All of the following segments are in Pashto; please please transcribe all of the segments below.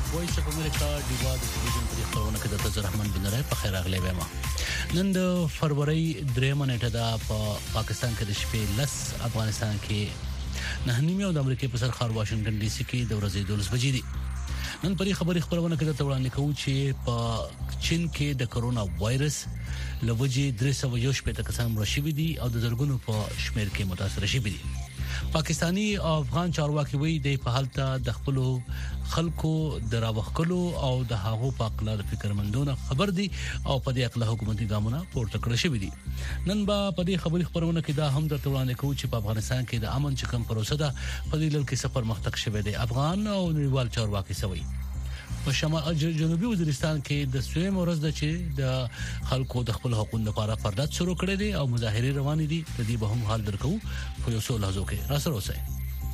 وایس اف امریکا دیوا د ټلویزیون په خبرونه کې د تاسو رحمان بن رای په خیر اغلی وایم. نن د فروری 3 نیټه د پاکستان کې د شپې لس افغانستان کې نه نیمه او د امریکا په سر خار واشنگټن ډي سي کې د ورځې 12 بجې دي. نن پرې خبري خبرونه کې د وړاندې کوي چې په چین کې د کرونا وایرس لوجې 318 کسان مړه شوي دي او د زرګونو په شمېر کې متاثر شوي دي. پاکستانی او افغان چارواکي وایي د په حالت د خپل خلکو دراوخلو او د هغو په اقلا د فکرمندونو خبر دي او په دې اقلا حکومتي ګامونه پورته کړی شوی دي. نن با په دې خبري خبرونه کې دا هم د وړاندې کوي چې په افغانستان کې د امن چکم پروسه ده په دې لړ کې سفر مختک شوی دی. افغان او نړیوال چارواکي سوي په شمال جنوبي وزیرستان کې د سویم ورځ د چې د خلکو د خپل حقوقو لپاره فردات شروع کړي دي او مظاهره روان دي. د دې به هم حال درکو په یو څو لحظو کې را سره اوسئ.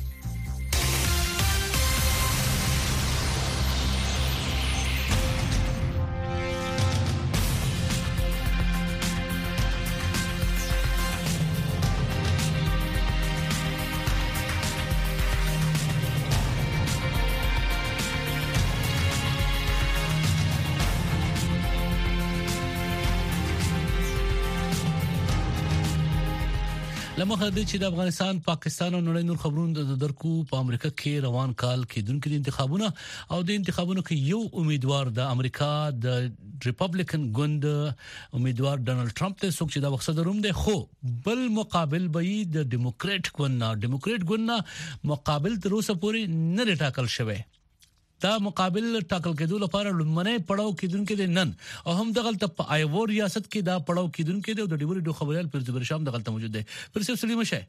لمخه د چې د افغانستان پاکستان او نړۍ نور خبرونه د درکو په امریکا کې روان کال کې دونکو انتخابونه او د انتخابونو کې یو امیدوار د امریکا د ریپبلیکن ګوند امیدوار ډانلډ ټرمپ ته څوک چې دا وخت دروم دی خو بل مقابل به د ډیموکریټ ګوند مقابل تر اوسه پورې نه ټاکل شوی. دا مقابل ټاکل کېدو لپاره لمنه پړاو کېدونکو د نن او هم دغلت په آیوو ریاست کې دا پړاو کېدونکو د ډیوري دوه خبريال پر زبر شام دغلت موجود دی. پر څه سلیم شه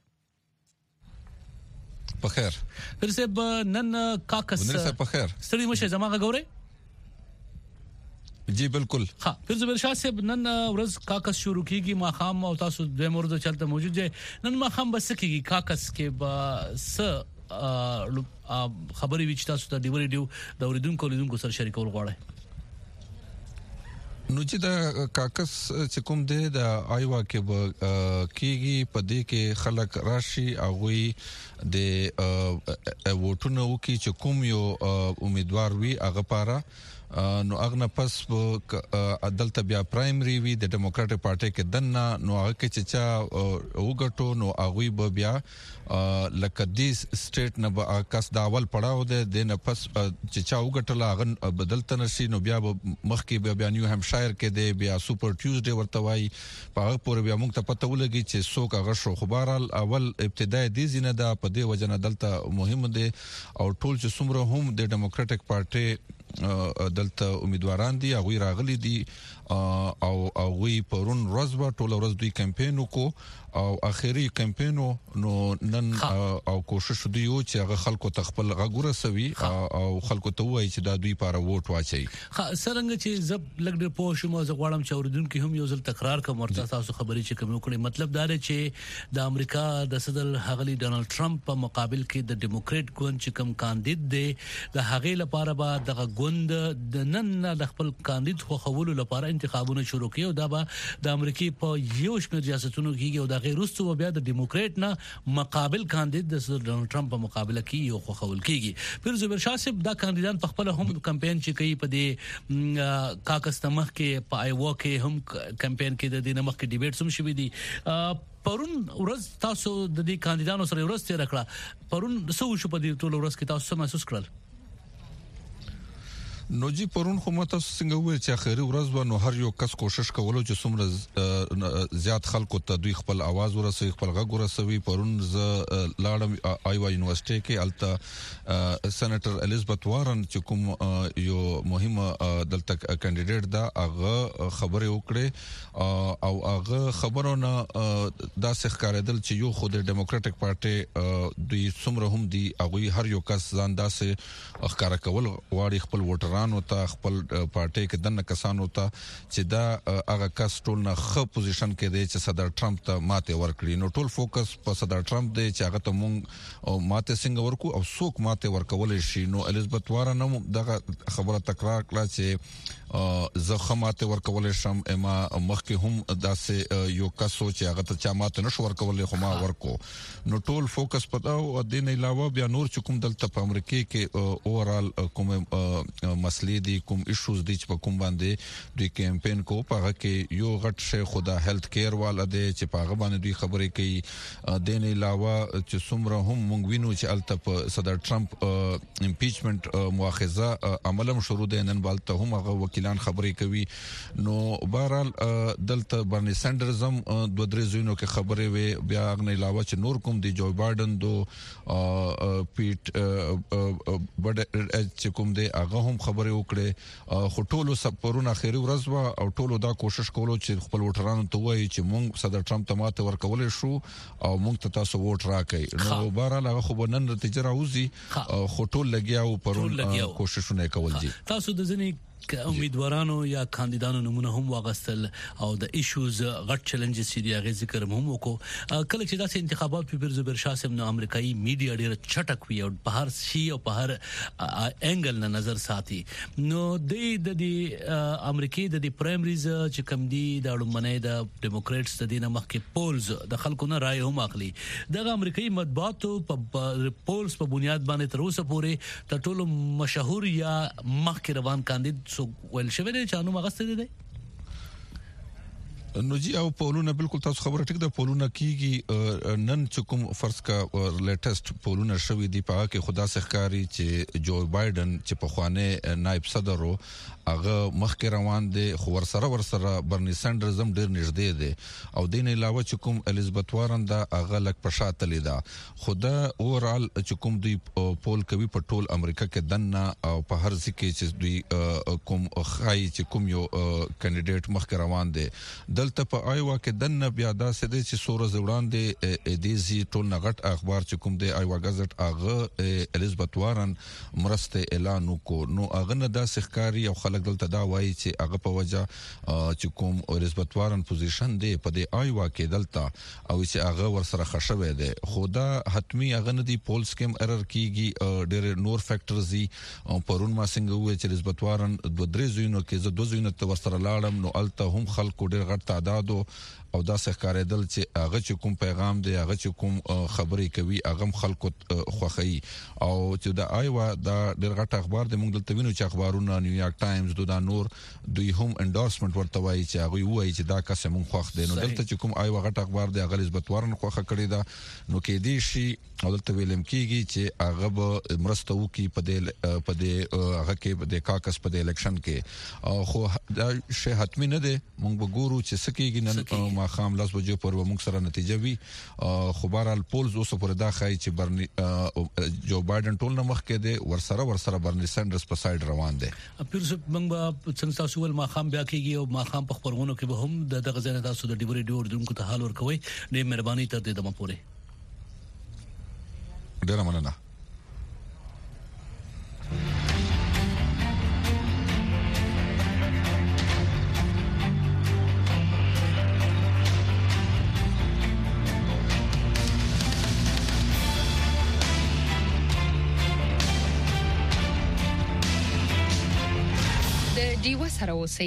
په خیر پر څه نن کاکس په خیر سلیم شه زماغه ګوره جی بالکل ها پر زبر شاه صاحب نن ورځ کاکس شروع کیږي ما خام او تاسو د مرزه چلته موجود دی. نن ما خام بس کیږي کاکس کې با س خبري وچ تاسو ته دی ورډیو د اوریدونکو سره شریکول غواړي. نو چې دا کاکس چې کوم دی د آیوا کې کیږي په دې کې خلک راشي او د ووټونو کې چې کوم یو امیدوار وي هغه پاره نو اغنه پس عدالت بیا پرایمری وی د ډیموکراټک پارټي کې دنه نو هغه کې چې وګټو نو هغه به بیا لکه دیس سټیټ نه به کس دا اول پړاو د نه پس چې وګټل هغه بدلته نشي نو بیا مخ کې بیا نیو همشایر کې دی بیا سوپر ټیوزډے ورته وای په هغه پورې بیا موږ ته پته ولګي چې څوک هغه شو خبرال اول ابتدای دی زینه دا په دې وجنه دلته مهم دی او ټول چې څومره هم د ډیموکراټک پارټي دلته امیدواران دي هغه راغلي دي او وی پرون ورځ ټول ورځ دوی کمپاین وکړو او اخیری کمپاین نو نن او کوشش دی چې هغه خلکو تخپل غوړه سوي او خلکو ته وایي چې دا دوی لپاره ووټ واچي. سرنګ چې زب لګ ډېر پوه شوم زه غواړم چې اوریدونکو هم یو ځل تکرار کوم ورته تاسو خبري چې کوم وکړي مطلب دا دی چې د امریکا د صدر هغلی ډانلډ ټرمپ په مقابل کې د ډیموکریټ ګوند چې کوم کاندید دی د هغې لپاره به د ګوند د نن د خپل کاندید خو خولو لپاره انتخابونه شروع کیو دا به د امریکای په یو شمېر ریاستونو کې او د غیر رستو بیا د ډیموکریټ نه مقابل کاندید د ډانلډ ټرمپ په مقابله کې یو خو خول کیږي. پر زبر شاه صاحب دا کاندیدان په خپل هم کمپاین چې کوي په دې کاکس تمخ کې په آیوا کې هم کمپاین کې د دې نمخ کې ډیبیټ هم شوي دي. پرون ورځ تاسو د دې کاندیدانو سره ورځ تیر کړه پرون څه شو په دې ټول ورځ کې تاسو محسوس کړل؟ نو جی پرون خو ماته څنګه وایي چې اخیری ورځ نو هر یو کس کوشش کولو چې څومره زیات خلکو ته دوی خپل आवाज ورسوي خپل غږ ورسوي. پرون ز لاړم آیوا یونیورسيټي کې الته سېنیټر الیزابت وارن چې کوم یو مهمه دلته کاندیدټ دا هغه خبره وکړه او هغه خبرونه دا ښکارېدل چې یو خو د ډیموکراټک پارټي دوی څومره هم دي هغه هر یو کس ځان داسې ښکارا کول واړي خپل ووټر ووټرانو ته خپل پارټي کې دنه کسانو ته چې دا هغه کس ټول نه خ پوزیشن کې دی چې صدر ټرمپ ته ماته ورکړي. نو ټول فوکس په صدر ټرمپ دی چې هغه ته مونږ ماته څنګه ورکو او څوک ماته ورکول شي. نو الیزابت وارن هم دغه خبره تکرار کړه چې زه خماته ورکول شم اما مخکې هم داسې یو کسو چې هغه ته چا ماته نشو ورکول خو ما ورکو. نو ټول فوکس پتاو د دې علاوه بیا نور چې کوم دلته په امریکا کې اورال کوم مسلې دي کوم ایشوز دي چې په کوم باندې دوی کمپاین کو په هغه کې یو غټ شی خدا هیلث کیر والا دی چې په هغه باندې دوی خبرې کوي. د دې علاوه چې څومره هم مونږ وینو چې الته په صدر ټرمپ امپیچمنت مؤاخذه عملم شروع ده نن بالته هم هغه وکیلان خبرې کوي. نو بهرحال دلته برني سانډرز هم دوه درې ځینو کې خبرې وي. بیا غن علاوه چې نور کوم دی جو بایدن دو پیټ بډ چې کوم دی هغه هم خبرې وکړي. خو ټولو سپورونه اخیری ورځ وا او ټولو دا کوشش کولو چې خپل وټرانو ته وایي چې مونږ صدر ټرمپ ته ماته ورکول شو او مونږ ته تاسو ووټ راکړئ. نو بهرحال هغه خو نن نتیجه راوځي خو ټول لګیاو پرون کوششونه کول دي. تاسو د ځنی امیدوارانو یا کاندیدانو نمونه هم واغستل او د ایشوز غټ چیلنجز چې دی هغه ذکر هم وکړو. کله چې داسې انتخابات په زبر شاسم نو امریکایي میډیا ډیره چټک وی او په هر شي او په هر انګل نه نظر ساتي. نو د امریکای د پرایمریز چې کم دي د اړمنې د ډیموکریټس د دینه مخکې پولز د خلکو نه رائے هم اخلي. د امریکایي مطبوعاتو په پولز په بنیاد باندې تر اوسه پورې د ټولو مشهور یا مخکې روان کاندید سو ول شوی دی چې انو مغسته دی. نو جی او پولونه بالکل تاسو خبره ټیک ده. پولونه کیږي نن چې کوم فرض کا لیټیسټ پولونه شوی دی په کې خدا سخکاری چې جو بایدن چې په خوانه نائب صدر هغه مخکې روان دي خو ورسره برني سانډرز هم ډیر نږدې دي او دین علاوه چې کوم الیزابت وارن دا هغه لک پښاته لیدا. خدا اورال چې کوم دوی پول کوي په ټول امریکا کې دنه او په هر ځکه چې دوی کوم خای چې کوم یو کینډیډیټ مخکې روان دي. دلته په آیوا کې دنه بیا دا سده چې سوره زوړان دي دیزي ټول نغټ اخبار چې کوم دی آیوا غازټ هغه الیزابت وارن مرسته اعلان وکړ. نو هغه نه دا سخکاری او خلک دلته دا وایي چې هغه په وجه چې کوم الیزابت وارن پوزیشن دی په دې آیوا کې دلته او چې هغه ورسره خښوي دی. خو دا حتمی هغه نه دی پولز کې ایرر کیږي ډېر نور فیکټرز دي. پرون ما څنګه وایي چې الیزابت وارن دوه درې زینو کې زه دوه زینو ته ورسره لاړم نو الته هم خلکو ډېر غټ تعدادو او دا ښکارېدل چې هغه چې کوم پیغام دی هغه چې کوم خبرې کوي هغه خلکو خوخی او چې دا آیوا دا ډېر غټ اخبار دی. موږ دلته وینو چې اخبارونه نیویارک ټایمز دا نور دوی هم انډورسمنت ورته وایي چې هغه وایي چې دا کس موږ خوښ دی. نو دلته چې کوم آیوا غټ اخبار دی هغه الیزابت وارن خوخه کړی دا. نو کې دی شي او دلته ویلم کیږي چې هغه به مرسته وکي په دې هغه کې د کاکس په دې الیکشن کې. خو دا شی حتمی نه دی. موږ به ګورو چې سکیږي نن ما خام لاس بجو پر موږ سره نتیجه وی. خو بهرحال پولز اوس پر دا خای چې برني جو بایدن ټول نه مخ کې دی ورسره برني سانډرز په سايد روان دی. پیر موږ څنګه تاسو ول ما خام بیا کېږي او ما خام په خبرونو کې به هم د غزنه تاسو د ډیوري ډور دونکو ته حال ورکوي. ډېر مهرباني تر دې دمه پوره ډېر مننه. دیو سره اوسئ.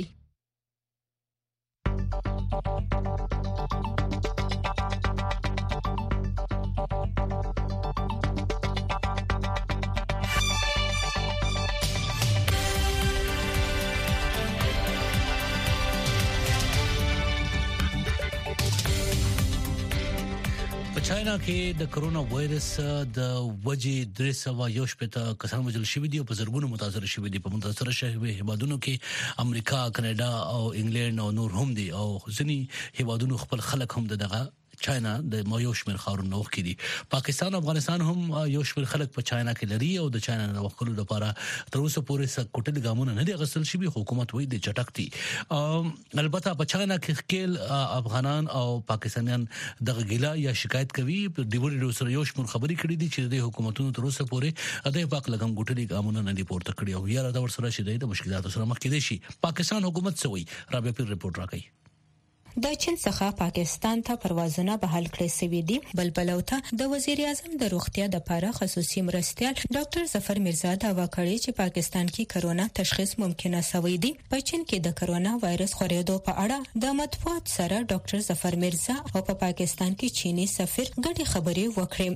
چاینا کې د کرونا وایرس د وجې 311 کسان وژل شوي دي او په زرګونو متاثر شوي دي. په متاثر شوي هیوادونو کې امریکا، کاناډا او انګلند او نور هم دي او ځینې هیوادونو خپل خلک هم دغه چاینا د یو شمېر خاورونو کې دي. پاکستان او افغانستان هم یو شمېر خلک په چاینا کې لري او د چاینا د وکړو لپاره تر اوسه پورې سکوټل ګامونه نه دي غسل شوی. حکومت وایي د چټک دي. البته په چاینا کې خپل افغانان او پاکستانیان دغه ګیلا یا شکایت کوي. په ډیوري سره یو شمېر خبري کړې دي چې د حکومتونو تر اوسه پورې د پاک لګم ګټلي ګامونه نه دي پورته کړی او یا دا ورسره شي د مشکلاتو سره مخ کېدي شي. پاکستان حکومت سوي رابعه پیر رپورت راکړي. د چین څخه پاکستان ته پروازونه بحال کړی شوي دي. بلبلو ته د وزیر اعظم د روغتیا د لپاره خصوصي مرستیال ډاکټر ظفر مرزا دا وکړي چې پاکستان کې کرونا تشخیص ممکنه شوی دی. په چین کې د کرونا وایرس خورېدو په اړه د مطبوعات سره ډاکټر ظفر مرزا او په پاکستان کې چینی سفیر ګډي خبرې وکړې.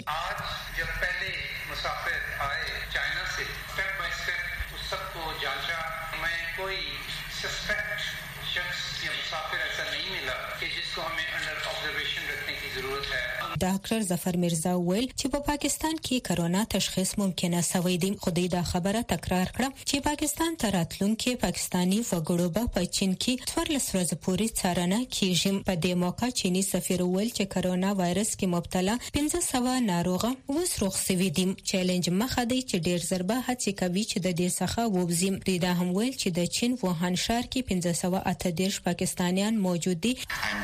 ډاکټر ظفر مرزا ویل چې په پاکستان کې کرونا تشخیص ممکنه شوی دی. خو دا خبره تکرار کړه چې پاکستان ته راتلونکي پاکستانی وګړو به په چین کې 14 ورځې پورې څارنه کیږي. په دې موقع چینی سفیر ویل چې کرونا وایرس کې مبتلا 1500 ناروغه اوس روغ شوي دي. چیلنج مخه دی چې ډیر ضربه هڅه کوي چې د دې څخه ووځي. دا هم ویل چې د چین ووهان ښار کې 1538 پاکستانیان موجود دي.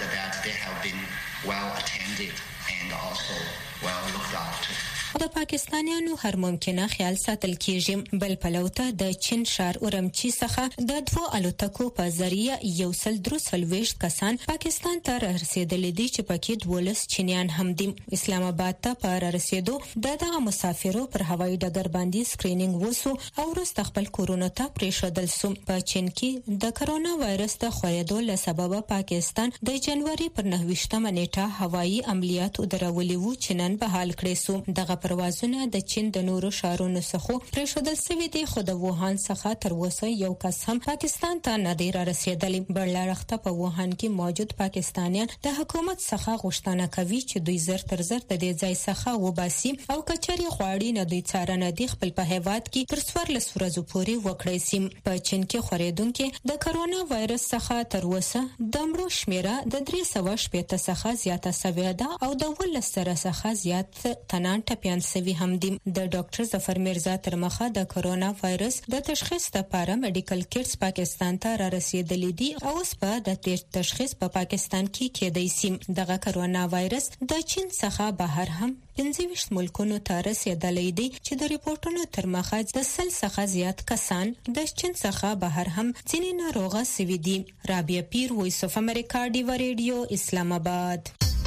د پاکستانیانو هر ممکنه خیال ساتل کیږي. بل پلوته د چین ښار اورمچی څخه د 2 الوتکو په ذریعہ 123 کسان پاکستان ته رسیدلي دي چې پکې 12 چینیان هم دي. اسلام آباد ته پر رسیدو دغه مسافرو پر هوایي ډګر باندې سکرینینګ وسو او وروسته خپل کورونو ته پریښودل شو. په چین کې د کرونا وایرس د خورېدو له سببه پاکستان د جنوري پر 9 نیټه هوایي عملیات ودرولي وو چې نن بحال کړي شو. دغه پروازونه د چین د نورو ښارونو څخه پریښودل شوي دي خو د ووهان څخه تر اوسه یو کس هم پاکستان ته نه دی رسیدلی. بلارخته په ووهان کې موجود پاکستانیان د حکومت څخه غوښتنه کوي چې دوی زر تر زر د دې ځای څخه وباسي او کچري غواړي نه دوی څارنه دی خپل په هیواد کې تر 14 ورځې پورې وکړي سي. په چین کې خورېدونکو د کرونا وایرس څخه تر اوسه د مړو شمیره د 380 څخه زیاته شوې ده او د 12 څخه زیات تنان ټپيان سوي هم دي. د ډاکټر ظفر مرزا تر مخه د کرونا وایرس د تشخیص لپاره میډیکل کټس پاکستان ته را رسیدلي دي او اوس په د تشخیص په پاکستان کې کېدای شي. دغه کرونا وایرس د چین څخه بهر هم 25 ملکونو ته رسیدلی دي چې د ریپورتونو تر مخه د 100 څخه زیات کسان د چین څخه بهر هم ځینې ناروغه سوي دي. رابعه پیر، وایس اف امریکا، ډیو ریډیو، اسلام آباد.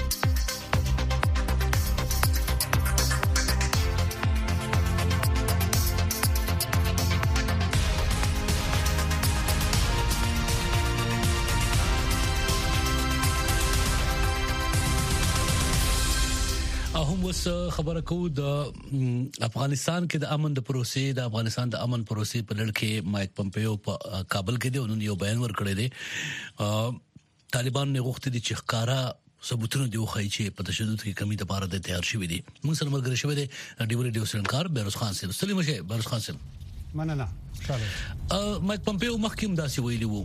اوس خبره کو د افغانستان کې د امن د پروسې د افغانستان د امن پروسې په لړ کې مایک پمپیو په کابل کې دی او یو بیان ورکړی دی. طالبان نه غوښتي دي چې ښکارا ثبوتونه دی وخی چې په تشدد کې کمی د بار د تیار شوی دی. موږ سره مرګ شوی دی ډیو سرنکار بیروز خان صاحب. سلیم شه بیروز خان صاحب. مننه. مایک پمپیو مخکیم داسې ویلی وو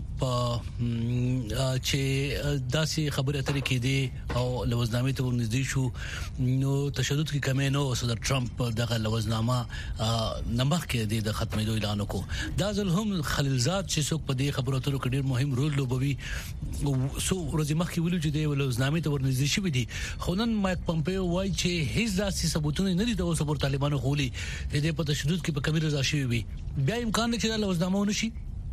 چې داسې خبره اترې کې دي او لوزنامه ته ورنږدې شو نو تشدد کې کمی نو صدر ټرمپ دغه لوزنامه نمبر کې د ختمېدو اعلان وکړ. دا ځل هم خلیلزاد چې څوک په دې خبرو اترو کې ډېر مهم رول لوبوي سو ورځې مخکې ویلو چې د لوزنامه ته ورنږدې شوی دي. خو نن مایک پمپیو وایي چې هیڅ داسې ثبوتونه نه دي د اوسه پر طالبانو خولي چې په تشدد کې په کمی رضا شوی وي. بیا امکان چې د لوزنامه ونشي.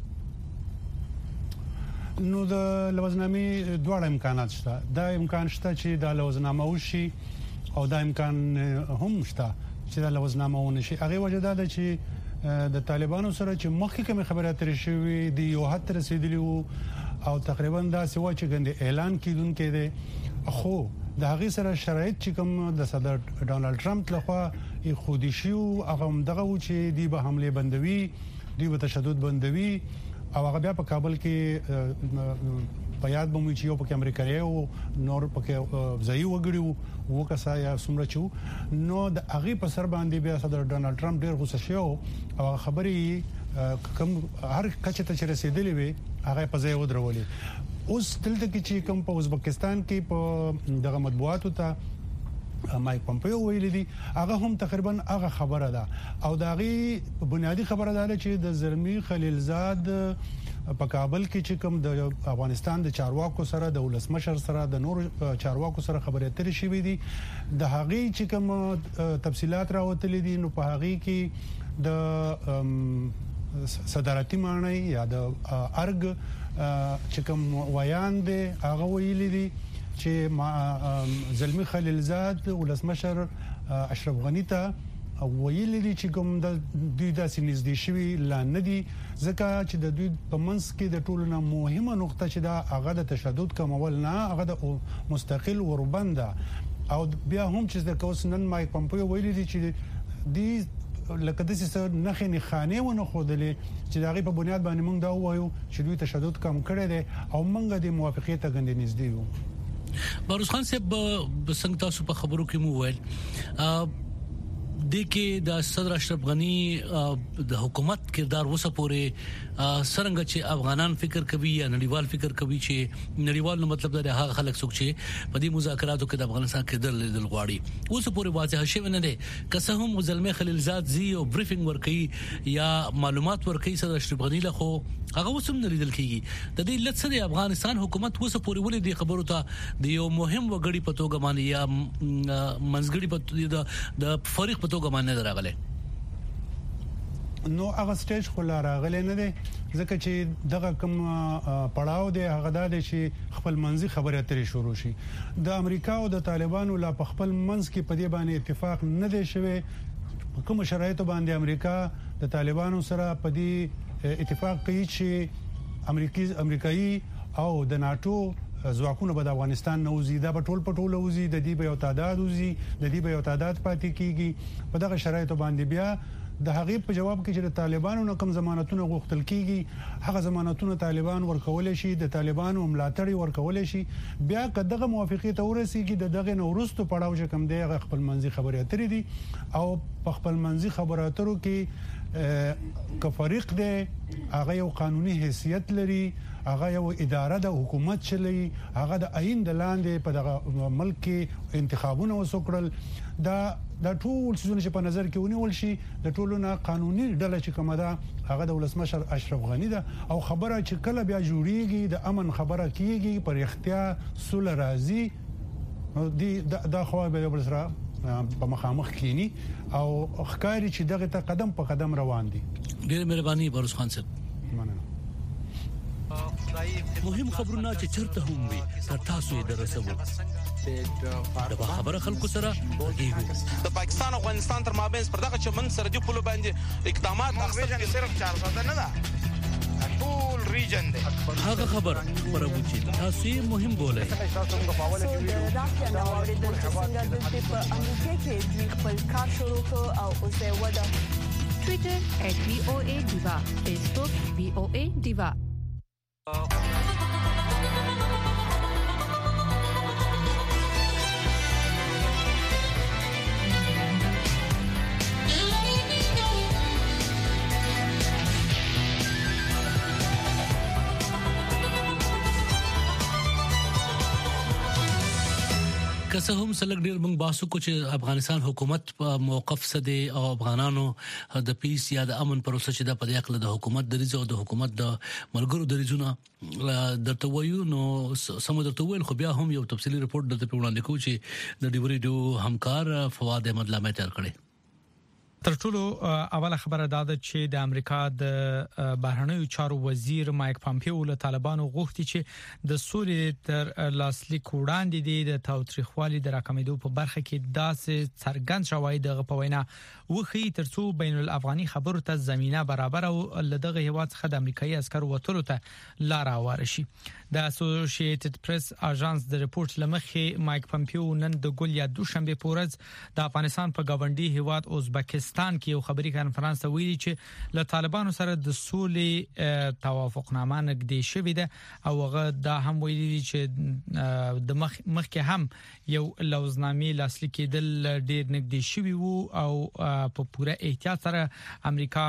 نو د لوزنامه دوه امکانات شته. دا امکان شته چې د لوزنامه وشي او دا امکان هم شته چې د لوزنامه ونشي. هغه وجه دا ده چې د طالبانو سره چې مخکې کوم خبره اترې شوې دی یو حد رسیدلی او تقریبا دا سوا چې ګند اعلان کیدونکې دی خو د هغه سره شرایط چې کوم د صدر ډونالد ټرمپ لخوا خودي شو هغه دغه و چې دی به حمله بندوي دی به تشدد بندوي او هغه بیا په کابل کې په یاد بموي چې یو په امریکایي او نور په ځای وګړي وکاسا یا سمره چو نو د هغه په سر باندې بیا صدر ډونالد ټرمپ ډیر غوسه شو او خبري کوم هر کچه ته رسیدلې وي هغه په ځای ودرولې اوس دلته کې چې کوم په ازبکستان کې په دغه مطبوعاتو ته مایک پمپیو ویل دي هغه هم تقریبا هغه خبره ده او داغي بنیادی خبره ده چې د زلمی خلیلزاد په کابل کې چې کوم د افغانستان د چارواکو سره د ولسمشر سره د نور چارواکو سره خبرې اترې شوې دي د هغه چې کوم تفصيلات راوتلې دي نو په هغه کې د صدارتي معنی یا د ارګ چې کوم ویان دي هغه ویلي دي چې زلمی خلیلزاد ولسمشر اشرف غنی ته ویلي دي چې کوم د دوی د سینځدي شوی لاندې دي ځکه چې د دوی په منځ کې د ټولو نه مهمه نقطه چې دا هغه د تشدد کمول نه هغه د مستقل وربند او بیا هم چې د کوسنن مایک پمپیو ویلي دي چې دی لکه د سیستم نخې نه خانه ونه خودلې چې دغه په بنیاد باندې موږ دا وایو چې دوی تشدد کم کړي دي او موږ د موافقت غندې نږدې یو باروس خان صاحب څنګه تاسو په خبرو کې مو ویل د کې د صدر اشرف غنی د حکومت کردار وسه پورې سرنګ چې افغانان فکر کوي یا نړیوال فکر کوي چې نړیوال نو مطلب دا هغه خلک څوک چې په دې مذاکراتو کې د افغانستان کردار لیدل غواړي اوس پورې واضح شوی نه دی که څه هم زلمی خلیلزاد زی او بریفینګ ورکړي یا معلومات ورکړي صدر اشرف غنی له خو هغه وسم نه لیدل کیږي د دې لڅ د افغانستان حکومت وسه پورې ولې د خبرو ته د یو مهم وګړي په توګه باندې یا منځګړي په د فریق په توګه باندې دراغله نو هغه سټیج خو لا راغلی نه دی ځکه چې دغه کوم پړاو دی هغه د چې خپل منځي خبرې اترې شروع شي د امریکا او د طالبانو لا په خپل منځ کې په دې باندې اتفاق نه دی شوی کوم شرایطو باندې امریکا د طالبانو سره په دې اتفاق کوي چې امریکایي او د ناتو ځواکونه به د افغانستان نوزي دا په ټول وزي د دې به یو تعداد وزي د دې به یو تعداد پاتې کیږي په دغه شرایطو باندې بیا د هغې په جواب کې چې د طالبانو نه کوم ضمانتونه غوښتل کیږي هغه ضمانتونه طالبان ورکول شي د طالبانو ملاتړ ورکول شي بیا کداغه موافقه ته ورسیږي دغه نورستو پړاو چې کوم دی خپل منځي خبرې اترې دي او په خپل منځي خبرې اترو کې کفریق دی هغه یو قانوني حیثیت لري هغه یو اداره د حکومت چلی هغه د عین د لاندې په دغه ملک کې انتخابونه وسوکړل دا ټول څه چې په نظر کې ونیول شي د ټولو نه قانوني ډله چې کومه ده هغه د ولسمشر اشرف غنی ده او خبره چې کله بیا جوړیږي د امن خبره کیږي پر اختیار سول راضي دا خو به بل سره په مخامخ کینی او ښکاری چې دغه ته قدم په قدم روان دي ډیر مهرباني باروس خان صاحب مننه مهم خبرونه چې چرته هم وي تر تاسو یې درسوو د خبره خلکو سره د پاکستان او افغانستان تر مابین پر دغه چمن سره دی په باندې اقدامات اخیستل صرف 400 نه ده ټول ریجن دی هغه خبر پرو چې تاسو یې مهم بولئ تاسو موږ په حواله کې راځي نو اوریدل څنګه د په امریکا کې د خپل کار شروع او اوسه ودا Twitter @VOA_Diva Facebook VOA_Diva که څه هم سلګ ډیر موږ باسو کو چې افغانستان حکومت په موقف سده او افغانانو د پیس یا د امن پروسه چې د پدې عقل د حکومت د ریزو د حکومت د ملګرو د ریزونه د تویو نو سمو د تویل خو بیا هم یو تفصیلی رپورت د وړاندې کو چې د ډیوري همکار فواد احمد لامه تر کړي تر ټولو اوله خبره دا ده چې د امریکا د بهرنیو چارو وزیر مایک پامپیو له طالبانو غوښتي چې د سولې تر لاسلیک وړاندې د تاوتریخوالي د راکمېدو په برخه کې داسې څرګند شواهد په وینا وخی ترڅو بین الافغاني خبرو ته زمينه برابر او لدغه هیواد څخه د امریکایي عسکر وټلو ته لار هواره شي د اسوسییټډ پریس اژانس د ریپورت لمخې مایک پامپیو نن د ګول یا دوشنبه پورز د افغانستان په گاونډي هیواد ازبکستان پاکستان کې یو خبري کانفرنس ویلي چې له طالبانو سره د سولې توافقنامه نږدې شوې ده او هغه دا هم ویلي دي چې د مخکې هم یو لوزنامې لاسلیک کېدل ډېر نږدې شوی وو او په پوره احتیاط سره امریکا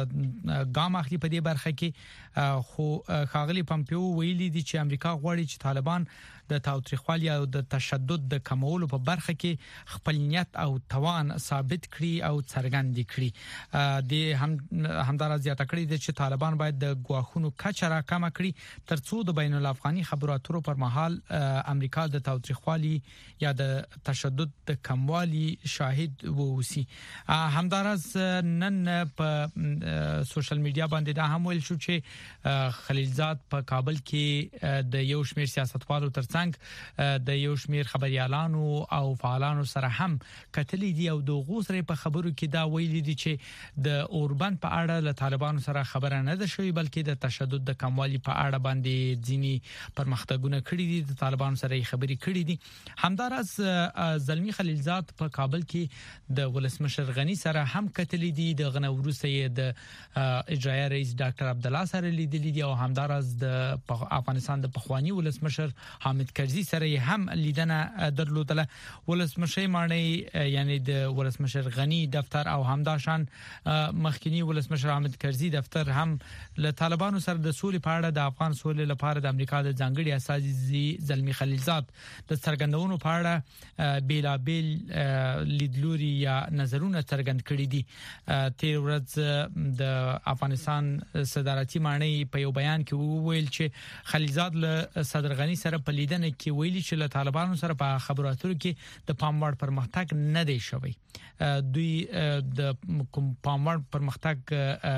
ګام اخلي په دې برخه کې خو ښاغلي پامپیو ویلي دي چې امریکا غواړي چې طالبان د تاوتریخوالي او د تشدد د کمولو په برخه کې خپل نیت او توان ثابت کړي او څرګند کړي د همدارا زیاته کړي چې طالبان باید د ګواښونو کچه را کم کړي ترڅو د بین الافغاني خبرو اترو پر مهال امریکا د تاوتریخوالي یا د تشدد د کموالي شاهد ووسی. همدارس نن په سوشل میډیا باندې دا هم ویل شو چې خلیلزاد په کابل کې د یو شمېر سیاستوالو ترڅنګ د یو شمېر خبريالانو او فعالانو سره هم کتلې دي او د غوسره په خبرو کې دا ویلي دي چې د اوربند په اړه له طالبانو سره خبره نه ده شوې بلکې د تشدد د کموالي په اړه باندې ځینی پرمختګونه کړي دي د طالبانو سره خبرې کړي دي. همدارس زلمی خلیلزاد په کابل کې د ولسمشر غنی سره هم کتلې دي د غنه ورسته د اجرایي رئیس ډاکټر عبد الله سره لیدلې دي او همدارس د افغانستان د پخوانی ولسمشر حامد کرزي سره هم لیدنه درلودله. ولسمشر مانی یعنی د ولسمشر غنی دفتر او همداشان مخکنی ولسمشر حامد کرزي دفتر هم له طالبانو سره د سولې په اړه د افغان سولې لپاره د امریکا د ځانګړي استازي زلمی خلیلزاد د څرګندونو په اړه بیلابل لیدلوري یا نظرونه څرګند کړي دي. تیر ورځ د افغانستان صدارتي مانی په یو بیان کې وویل چې خلیلزاد له صدر غنی سره په لیدنه کې ویلي چې له طالبانو سره په خبرو اترو کې د پاموړ پرمختګ نه دی شوی. دوی د پاموړ پرمختګ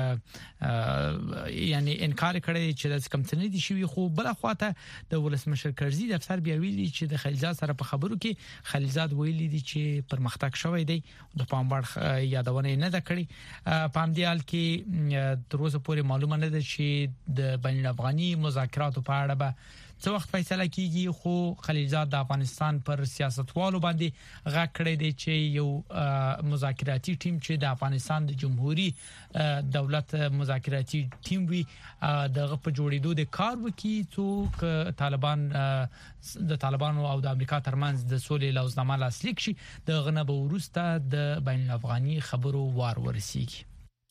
یعنی انکار کړی چې د کم څه نه دي شوی خو بل خواته د ولسمشر کرزي دفتر بیا ویلي چې د خلیلزاد سره په خبرو کې خلیلزاد ویلي دي چې پرمختګ شوی دی د پاموړ یادونه نه ده کړی. پام دیال کې تر اوسه پورې معلومه نه ده چې د بین الافغاني مذاکراتو په اړه به څه وخت فیصله کیږي خو خلیلزاد د افغانستان پر سیاستوالو باندې غږ کړی دی چې یو مذاکراتي ټیم چې د افغانستان د جمهوریت دولت مذاکراتي ټیم وي دغه په جوړېدو د کار وکړي څو طالبان د طالبانو او د امریکا ترمنځ د سولې لوزنامه لاسلیک شي د غنه به ورسته د بین الافغاني خبرو وار ورسیږي.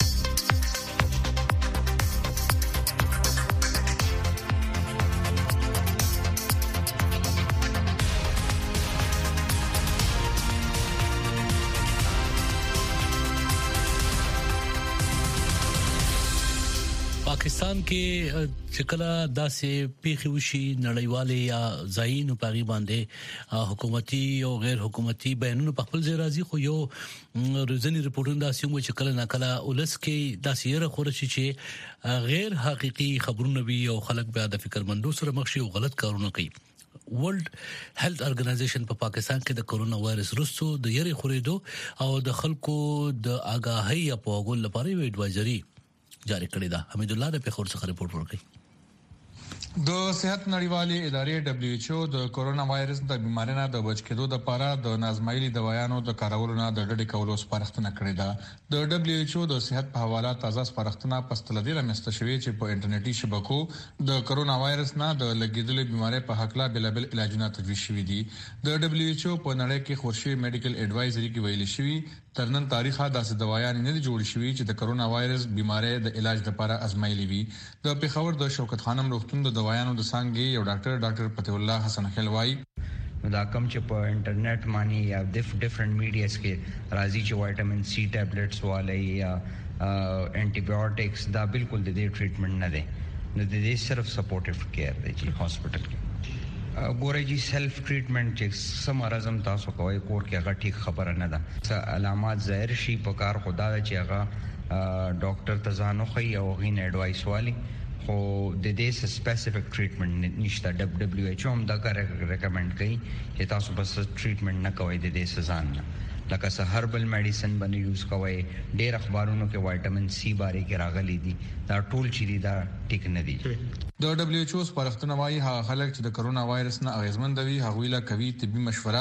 پاکستان کې چکلا داسې پیښې وشي نړیوالې یا ځایونو په غي باندې حکومتي او غیر حکومتي بیانونه په خپل ځای راځي خو یو روزنی رپورټونه داسې مو چې کله ناکله ولس کې داسې یره خورشي چې غیر حقيقي خبرونه وي او خلک بیا د فکرمندو سره مخ شي او غلط کارونه کوي. ورلد هیلث ارګنایزیشن په پاکستان کې د کورونا وایرس وروسته د یری خورېدو او د خلکو د آگاهی په اغول لپاره یو ایڈوایزري جاری کړی دا. حمید الله د پیښور څخه رپورټ ورکړي. د صحت نړیوالې ادارې WHO د کورونا وایرس د بیمارۍ نه د بچ کېدو لپاره د نازمایلي دوايانو د کارولو نه د ډډې کولو سپارښتنه کړې ده. د WHO د صحت په حواله تازه سپارښتنه پستلدي رامنځته شوې چې په انټرنیټي شبکو د کورونا وایرس نه د لګیدلې بیمارۍ په حق لا بلابل علاجونه تجویز شوي دي. د WHO په نړۍ کې خورشي میډیکل ایڈوایزري کې ویل شوی ترنن تاریخه داسې دوايان نه جوړ شوي چې د کورونا وایرس بیمارۍ د علاج لپاره ازمایلي وي. د پیښور د شوکت خانم روغتون د دوايانو د څنګه یو ډاکټر فتح الله حسن خلوای دا کوم چې په انټرنیټ باندې یا ډیفرنٹ میډیاز کې راځي چې وایټامین سی ټابلیټس والے یا انټي بایوټکس دا بالکل د دې ټریټمنټ نه دی نو د دې صرف سپورټیو کیر دی چې هاسپټل کې ګورې چې سیلف ټریټمنټ چې سم ارزم تاسو کوی کور کې هغه ټیک خبره نه ده. علامات ظاهر شي په کار خدا چې هغه ډاکټر ته ځانو خي او غین ایڈوایس والی خو د دې سپیسیفیک ټریټمنټ نشته. WHO هم دا ریکمند کوي چې تاسو بس ټریټمنټ نه کوئ د دې سزان نه لکه سه هربل میډیسن باندې یوز کوئ. ډېر اخبارونو کې وایټامین سی باره کې راغلي دي دا ټول چې دا ټیک نه دي. د WHO سپارښتنه وايي هغه خلک چې د کرونا وایرس نه اغیزمن دي هغوی لا کوي طبي مشوره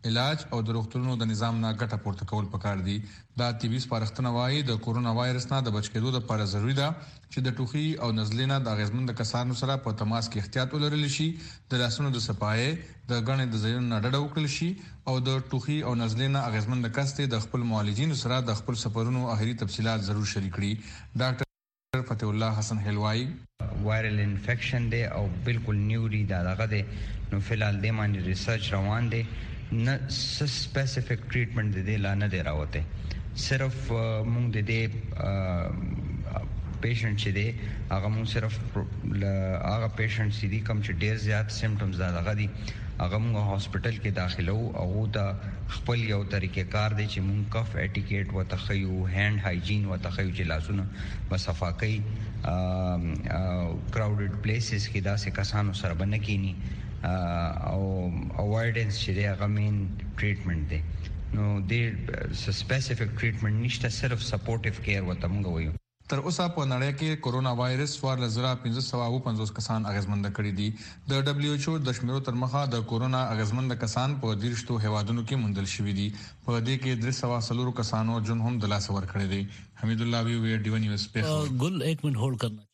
علاج او د روغتونونو د نظام نه ګټه پورته کول پکار دي. دا طبي سپارښتنه وايي د کورونا وایرس نه د بچ کېدو لپاره ضروری ده چې د ټوخي او نزلې نه د غیزمن کسانو سره په تماس کې احتیاط ولرل شي، د لاسونو د صفایي د غنې د ځایونو نه ډډه وکړل شي او د ټوخي او نزلې نه غیزمن کسته د خپل معالجینو سره د خپل سفرونو اخري تفصيلات ضرور شریک کړي. ډاکټر فتح الله حسن هلوای وایرل انفیکشن دی او بالکل نیوري دا دغه دی، نو فلال د باندې ریسرچ روان دی، نه سپیسیفیک ټریټمنټ د دې لا نه دی راوته. صرف مونږ د دې پیشنټ چې دی هغه مونږ صرف هغه پیشنټ چې دی کوم چې ډیر زیات سیمټمز دغه دي هغه مونږ هاسپټل کې داخلو او د خپل یو طریقې کار دی چې مونږ کف اټیکیټ وتخیو، هاند هایجین وتخیو چې لاسونه وصفاکۍ کراودډ پلیسز کې داسې کسانو سره بنکینی او اوایډنس چې دی هغه مین ټریټمنټ دی. نو د سپیسیفیک ټریټمنټ نشته، صرف سپورټیو کیر وته موږ وایو. تر اوسه په نړۍ کې کورونا وایرس 1550 کسان اغیزمند کړي دي. د دبليو ایچ او د شمیرو تر مخه د کورونا اغیزمند کسان په 13 هیوادونو کې موندل شوي دي. په دې کې 340 کسانو جون هم د لاس ور کړی دي. حمید الله وی ډی ون نیوز په ګل 1 منټ هولډ کرنا.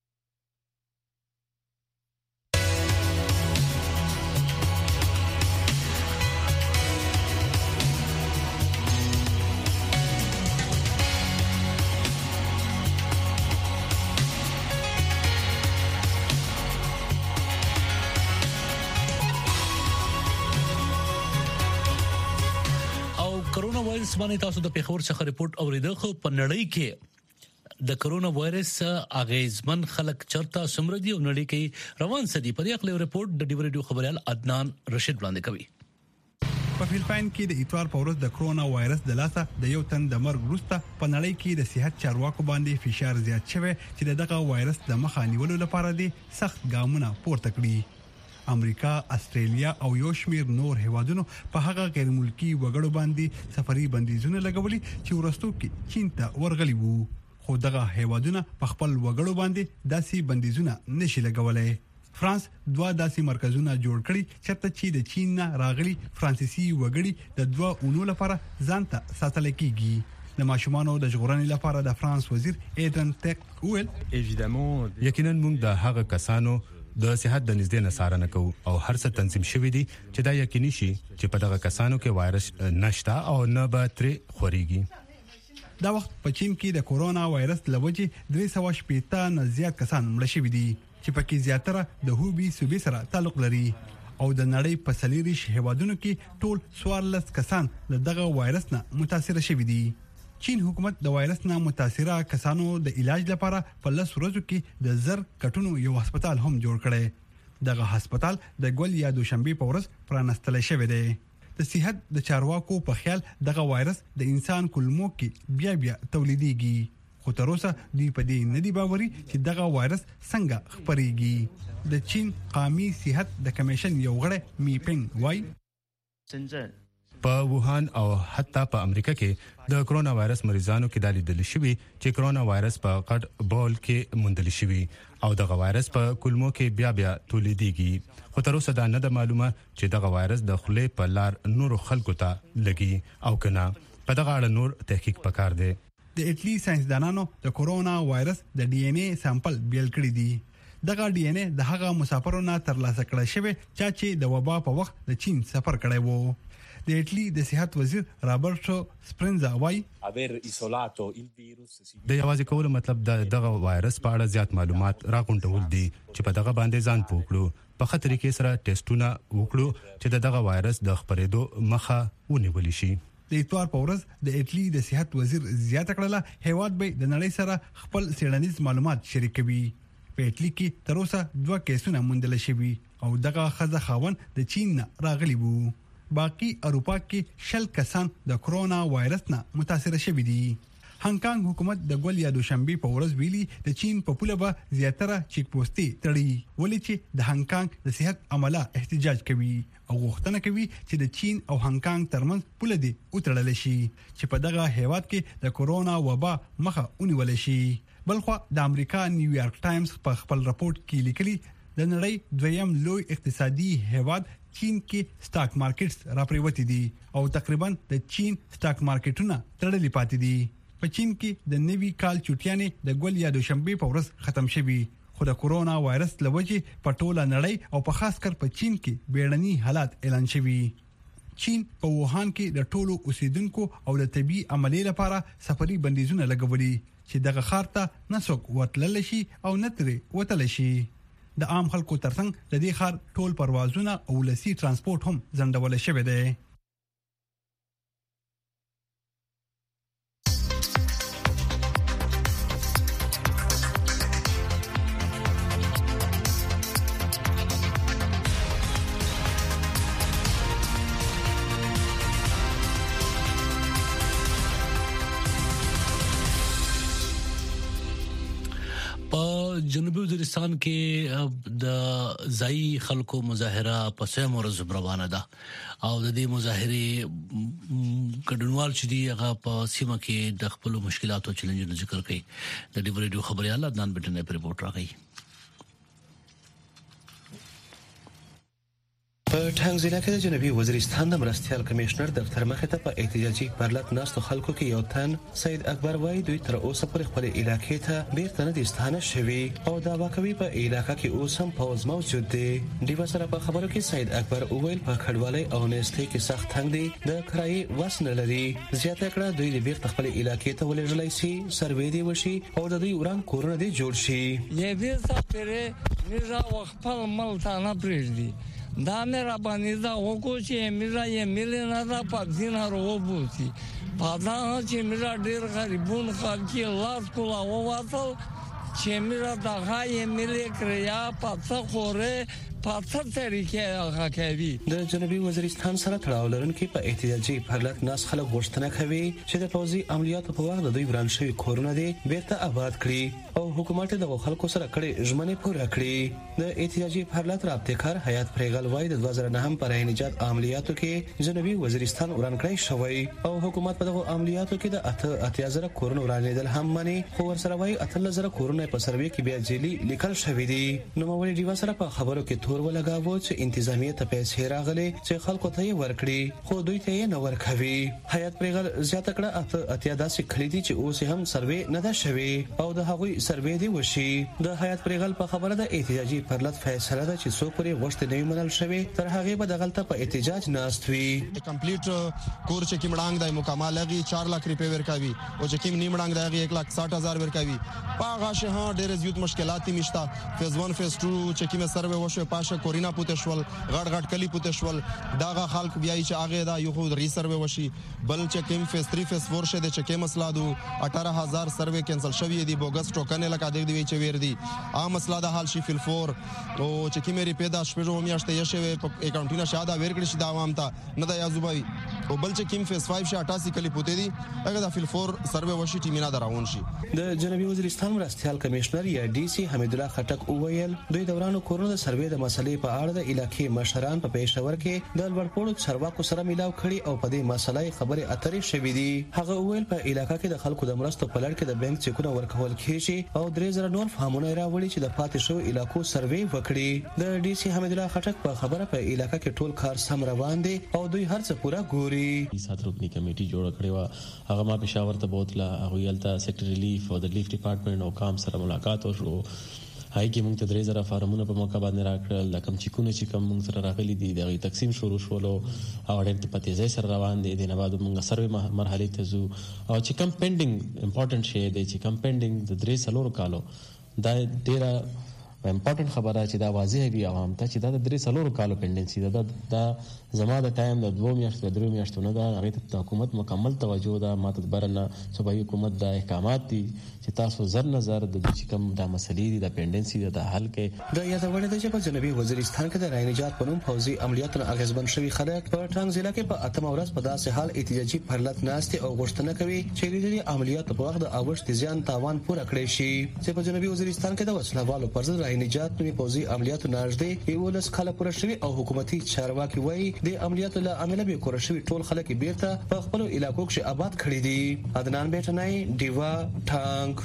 کرونا وایرس باندې تاسو د پیښور څخه ریپورت اوریدل خو په نړۍ کې د کرونا وایرس اغیزمن خلک چرته سمردي او نړۍ کې روان سدي په یو ریپورت د ډیو ریډیو خبريال عدنان رشید وړاندې کوي. په فلپاین کې د اتوار په ورځ د کرونا وایرس د لاسه د یو تن د مرګ وروسته په نړۍ کې د صحت چارواکو باندې فشار زیات شوی چې دغه وایرس د مخه نیولو لپاره دي سخت ګامونه پورته کړي. امریکا، استرالیا او یو شمیر نور هیوادونو په هغه غیر ملکی وګړو باندې سفري بندیزونه لګولي چې ورستو کې چین ته ورغلي وو، خو دغه هیوادونه په خپل وګړو باندې داسې بندیزونه نشي لګولای. فرانس 2 داسې مرکزونه جوړ کړي چې د چین نه راغلي فرانسيسي وګړي د 2 اونو لپاره ځان ته ساتل کیږي. د ماشومانو د ژغورنې لپاره د فرانس وزیر ایدن تک ویل یقینا موږ د هغه کسانو د صحت د نږدې نصارنه کوو او هر څه تنظیم شوی دي چې دا یقیني شي چې په دغه کسانو کې وایرس نشته او نه به ترې خوريږي. دا وخت په چین کې د کورونا وایرس لوجې 280 نه زیات کسان مړ شوي دي چې پکې زیاتره د هوبي صوبې سره تعلق لري او د نړۍ په 40 هیوادونو کې ټول 14 کسان دغه وایرس نه متاثر شوي دي. چین حکومت د وایرس نه متاثره کسانو د علاج لپاره په 10 ورځو کې د زر کټونو یو هسپتال هم جوړ کړي. دغه هسپتال د ګول یا دوشنبه په ورځ پرانستل شوی دی. د صحت د چارواکو په خیال دغه وایرس د انسان کولمو کې بیا تولیديږي، خو تر اوسه دوی په دې نه دی باوري چې دغه وایرس څنګه خپريږي. د چین قومي صحت د کمیشن یو غړی می پنګ وای په ووهان او حتی په امریکا کې د کرونا وایرس مریضانو کې د لیدل شوی چې کرونا وایرس په قټ بول کې موندل شوی او دغه وایرس په کولمو کې بیا تولیديږي، خو تر اوسه دا نه ده معلومه چې دغه وایرس د خولې په لار نور خلکو ته لګي او کنه. په دغه اړه نور تحقیق پکار دی. د اټلی ساينسدانانو د کرونا وایرس د ډي ان اي سامپل بیل کړی دی. دغه ډي ان اي د هغه مسافرونو نه ترلاسه کړل شوی چې د وبا په وخت د چین سفر کړی وو. د اټلی د صحت وزیر رابرټو سپرنزا وای د یوازې کولو مطلب دغه وایرس په اړه زیات معلومات راغونډول دي چې په دغه باندې ځان پوکړو، په خطر کې سره ټیسټونه وکړو چې دغه وایرس د خپرېدو مخه ونیول شي. د اتوار په ورځ د اټلی د صحت وزیر زیاته کړله هیواد به د نړۍ سره خپل څېړنیز معلومات شریکوي. په اټلی کې تر اوسه 2 کیسونه موندل شوي او دغه خزه خاون د چین نه راغلي وو. باقي اروپا کې 10 کسان د کرونا وایرس نه متاثر شوي دي. هانګ کانګ حکومت د ګول یا دوشنبه په ورځ ویلي د چین په پوله به زیاتره چیک پوسټي تړي، ولې چې د هانګ کانګ د صحت عمله احتجاج کوي او غوښتنه کوي چې د چین او هانګ کانګ ترمنځ پوله دي وتړل شي چې په دغه هیواد کې د کرونا وبا مخه ونیول شي. بلخو د امریکا نیویارک ټایمز په خپل راپورټ کې لیکلي د نړۍ دویم لوی اقتصادي هیواد چین کې سٹاک مارکیټس راپریوتی دي او تقریبا د چین سٹاک مارکیټونه تړلې پاتې دي. په چین کې د نوي کال چټیانې د ګول یا دوشنبه په ورځ ختم شوي، خو د کورونا وایرس لوجې په ټوله نړۍ او په خاص کر په چین کې بیړني حالات اعلان شوي. چین په ووهان کې د ټولو اوسیدونکو او د طبي عملیې لپاره سفري بندیزونه لګولي چې دغه ښار ته نسوک وتلل شي او نتري وتل شي. د عام خلکو ترڅنګ د دې ښار ټول پروازونه او لسی ترانسپورت هم ځنډول شوی دی. جنوبي وزیرستان کې د ځای خلکو مظاهره په سم ورځ روانه ده او د دې مظاهره کډونوال چې دی هغه په سیمه کې د خپل مشکلاتو چیلنجونو ذکر کوي. د ډیو ریډیو خبريال عدنان بټنه پر رپورت راغی. په ټانګ ضلع کې د جنوبي وزیرستان د مرستيال کمشنر دفتر مخې ته په احتجاجي پرلط ناستو خلکو کې یو تن سید اکبر وای دوی تر اوسه پر خپل علاقې ته بیرته نه دي ستانه شوی او دا واکوي په علاقې کې اوس هم پوز موجود دی. دیو سره په خبرو کې سید اکبر اویل په کډوالۍ او نېستۍ کې سخت تنګ دي، د کرایي وسنه لري. زیاته کړه دوی د بیرته خپل علاقې ته ولېږلای شي، سروې دی وشي او د دوی وران کورونه دي جوړ شي. یې بیرته پرې میرا خپل ملتانه پرېږدي. دا میرا باندې دا وکړو چې میرا یې ملي نه دا پاکستان وروبوسي په دا چې میرا ډېر غریبون خلک لاس کولا وواتل چې میرا دا غاي ملي کریا پاتہ خوره پاتہ طریقې هغه کوي. د جنوبي وزیرستان سره تړاو لرونکي په احتجاجي پرلط ناس خلک غوښتنه کوي چې د فوزي عملیاتو په وخت د دوی وران شوی کورونه دي بیرته آباد کړي او حکومت د خلکو سره کړي ژمنې پوره کړي. د احتجاجي پرلط رابطه‌کار حیات پریغل وای د 2009 پر نجات عملیاتو کې جنوبي وزیرستان وران کړی شوی او حکومت په دغه عملیاتو کې د 8000 کورونه ورانېدل هم مانی، خو ورسره وای 8000 کورونه په سروې کې بیا جیلی لیکل شوی دي. نو مولوی دیوا سره په خبرو کې تور ولګاوه چې انتظامیه ته پیسې راغلي چې خلکو ته یې ورکړي خو دوی ته یې نه ورکوي. حیات پریغل زیاته کړه اتیا داسې کړي دي چې اوس هم سروې نه ده شوی او د هغوی سروې دی وشي. د حیات پریغل په خبره د احتجاجي پرلط فیصله ده چې څوک پرې غوښتنه نه منل شوی تر هغه به دغلطه په احتجاج ناست وي. کمپلیټ کور چې کیمړنګ د مکمل لغي 4 لک روپے ورکوي او چې کیم نیمړنګ دغه 1,60,000 ورکوي. پاغه شه ډېر زیات مشکلات میشته. فیز 1 فیز 2 چې کیمه سروې وشو پاشه کورینا پوتشول غړ کلی پوتشول داغه خلک بیا چې هغه دا یو خو ریسروې وشي بل چې کیم فیز 3 فیز 4 شه د چې کیم مسله دو 18000 سروې کینسل شوی دی بوګس ټوکن لکه د دی چې ور دی عام مسله د حال شي فل 4 او چې کیم ری پیدا شپږو میاشتې یې شوی په اکاونټینه شاده ور کړی شي دا عوام ته نه د یازوبوي او بل چې کیم فیز 5 شه 88 کلی پوتې دی هغه د فل 4 سروې وشي ټیمینا دراون شي. د جنوبي وزیرستان مرستيال کمشنر یا ډي سي حمید الله خټک اوویل دوی دوران کورونا د سروې د مسلې په اړه د علاقې مشران په پېښور کې د لوړپوړو چارواکو سره ملاو کړي او په دې مسلې خبرې اترې شوې دي. هغه اویل په علاقې کې د خلکو د مرستو په لړ کې د بانک چیکونه ورکول کیږي او 3000 نور فهمونه راوړي چې د پاتې شو علاقو سروې وکړي. د ډي سي حمید الله خټک په خبره په علاقې کې ټول کار سم روان دي او دوی هر څه پورا ګوري. سات رکنی کمیټي جوړ کړې و هغه ما پېښور ته بوتله هغه یلته سیکټری ریلیف او د ریلیف ډپارټمنټ او کام سره ملاقات وشو. هاي کې موږ ته 3000 فارمونه په موقع باندې راکړل د کم چیکونه چې کم موږ سره راغلي دي دغه تقسیم شروع شولو او ډېر په تیزی سره روان دي. د نه بعد موږ سروې مرحله ته ځو او چې کم پینډینګ امپورټنت شی دی چې کم پینډینګ د 3 کالو دا ډېر امپورټنت خبره چې دا واضح وي عوام ته چې دا د 3 کالو پینډنسي دا زما د ټایم د 2 میاشتو 3 میاشتو نه دا هغه ته حکومت مکمل توجه ده ماته برنه صوبایي حکومت د احکامات دي چې تاسو زر نظر د چې کوم د مسلې د پینډنسي د حل کې د یادونه د چې په جنوبي وزیرستان کې د رای نجات په نوم فوزي عملیاتو اغیزمن شوی خلک په ټانګ ضلع کې په اتم ورځ په داسې حال احتجاجي پرلط ناشته او غوښتنه کوي چې د عملیاتو په وخت د اوښت زیان تاوان پوره کړی شي. چې په جنوبي وزیرستان کې د وسلوالو پر ضد رای نجات په فوزي عملیاتو ناشته یو لس کاله پوره شوی او حکومتي چارواکي وایي د عملیاتو له عمله به کور شوی ټول خلک بیرته په خپل علاقو کې آباد کړي دي. عدنان بیٹنای دیوا ټانګ.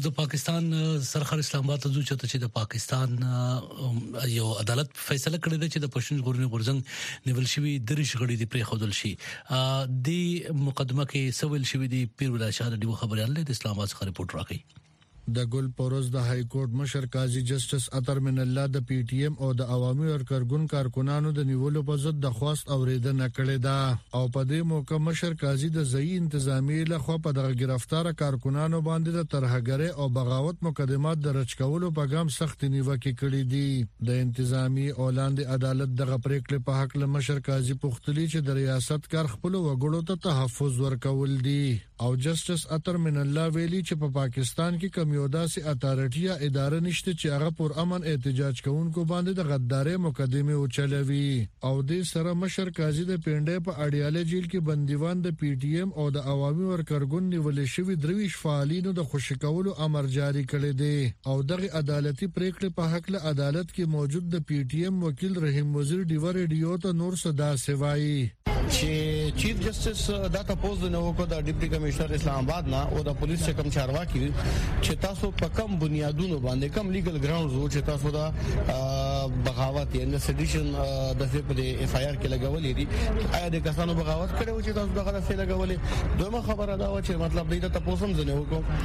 د پاکستان سرخر اسلام آباد ته ځو چې د پاکستان یو عدالت فیصله کړې ده چې د پښتون ژغورنې غورځنګ نیول شوی درش غړي دی پرې خودل شي د مقدمه کې سویل شوی دی پیر ولا شاه د خبريال د اسلام آباد څخه رپورټ راکړي د ګل پروز د های کورټ مشر قاضي جسټس اطهر من الله د پی ټی ایم او د عوامي ورکرګون کارکونانو د نیولو په ضد د خواست اوریدنه کړې ده او په دې موقع مشر قاضي د ځای انتظامی له خوا په دغه گرفتار کارکونانو باندې د ترهګری او بغاوت مقدمات درج کولو په ګام سخت نیوکه کړې دي د انتظامی اولاد عدالت دغه پریکړه په حق له مشر قاضي پختلی چې د ریاست کار خپل وګړو ته تحفظ ورکول دي او جسټس اطهر من الله ویلي چې په پاکستان کې کم یو داسې اتارټیا اداره نشته چې هغه پر امن احتجاج کوونکو باندې د غداري مقدمه وچلوي او د سره مشر قاضي د پینډې په اړیاله جیل کې بندیوان د پی ټی ایم او د عوامي ورکرګون نیول شوی درویش فعالینو د خوشی کولو امر جاری کړی دی او دغه عدالتي پریکړه په حق له عدالت کې موجود د پی ټی ایم وکیل رحیم وزیر دیو ریډیو ته نور صدا سوای چې چیف جسټس دا تاسو نو کو د ډیپټي کمشنر اسلام آباد نه او د پولیس چکم چارواکي چې تاسو په کم بنیادونو باندې کم لیګل ګراوندز وو چې تاسو دا بغاوت یا سډیشن د په اف آی آر کې لګولې دي آیا د کسانو بغاوت کړو چې تاسو دغه څه لګولې دویمه خبره دا و چې مطلب دا تاسو هم زنه وکړو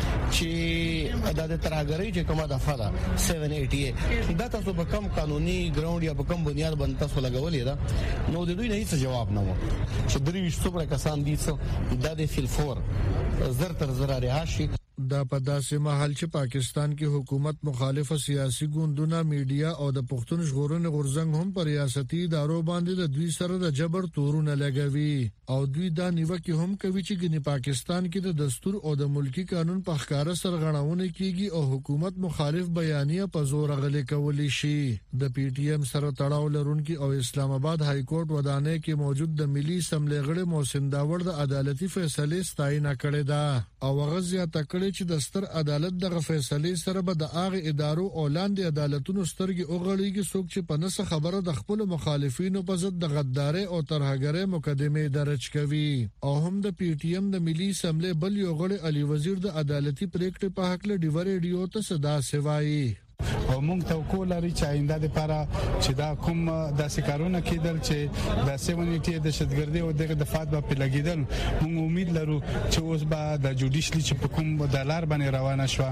چې د ترهګری چې کومه دفعه ده 788 دا تاسو په کم قانوني ګراوند یا په کم بنیاد باندې تاسو لګولې ده نو د دوی نه هیڅ جواب نه و چې دروي څومره کسان دي څو د فیل فور زر تر زر رهاشي دا په داسې محل چې پاکستان کې حکومت مخالفه سیاسي ګوندونه میډیا او د پښتون ژغورنې غورځنګ هم پر ریاستي ادارو باندې د دوی سره د جبر تورونه لګوي او دوی دا نیوکه هم کوي چې ګنې پاکستان کې د دستور او د ملکی قانون په ښکارا سرغړاونه کیږي او حکومت مخالف بیانیه په زور غلي کولی شي د پی ټی ایم سره تړاو لرونکي او اسلام آباد های کورټ ودانې کې موجود د ملي اسمبلی غړي محسن داور د عدالتي فیصله ستاینه کړې ده او غزیا تکړه چې د ستر عدالت دغه فیصله سره به د اغه ادارو او لاندې عدالتونو سترګې اوغړيږي څوک چې په نسه خبره د خپل مخالفینو په ضد د غداري او ترهګرۍ مقدمه درج کوي او هم د پی ټی ایم د ملي اسمبلی بل یو غړي علي وزیر د عدالتي پریکړې په حق له ډیور ریډیو ته صدا سوای او موږ توقع لري چې آینده لپاره چې دا کوم داسې کارونه کېدل چې د 780 د شتګردي او دغه دفعات په لګیدل موږ امید لرو چې اوس به د جوډیشلی چې په کوم ډالر باندې روانه شو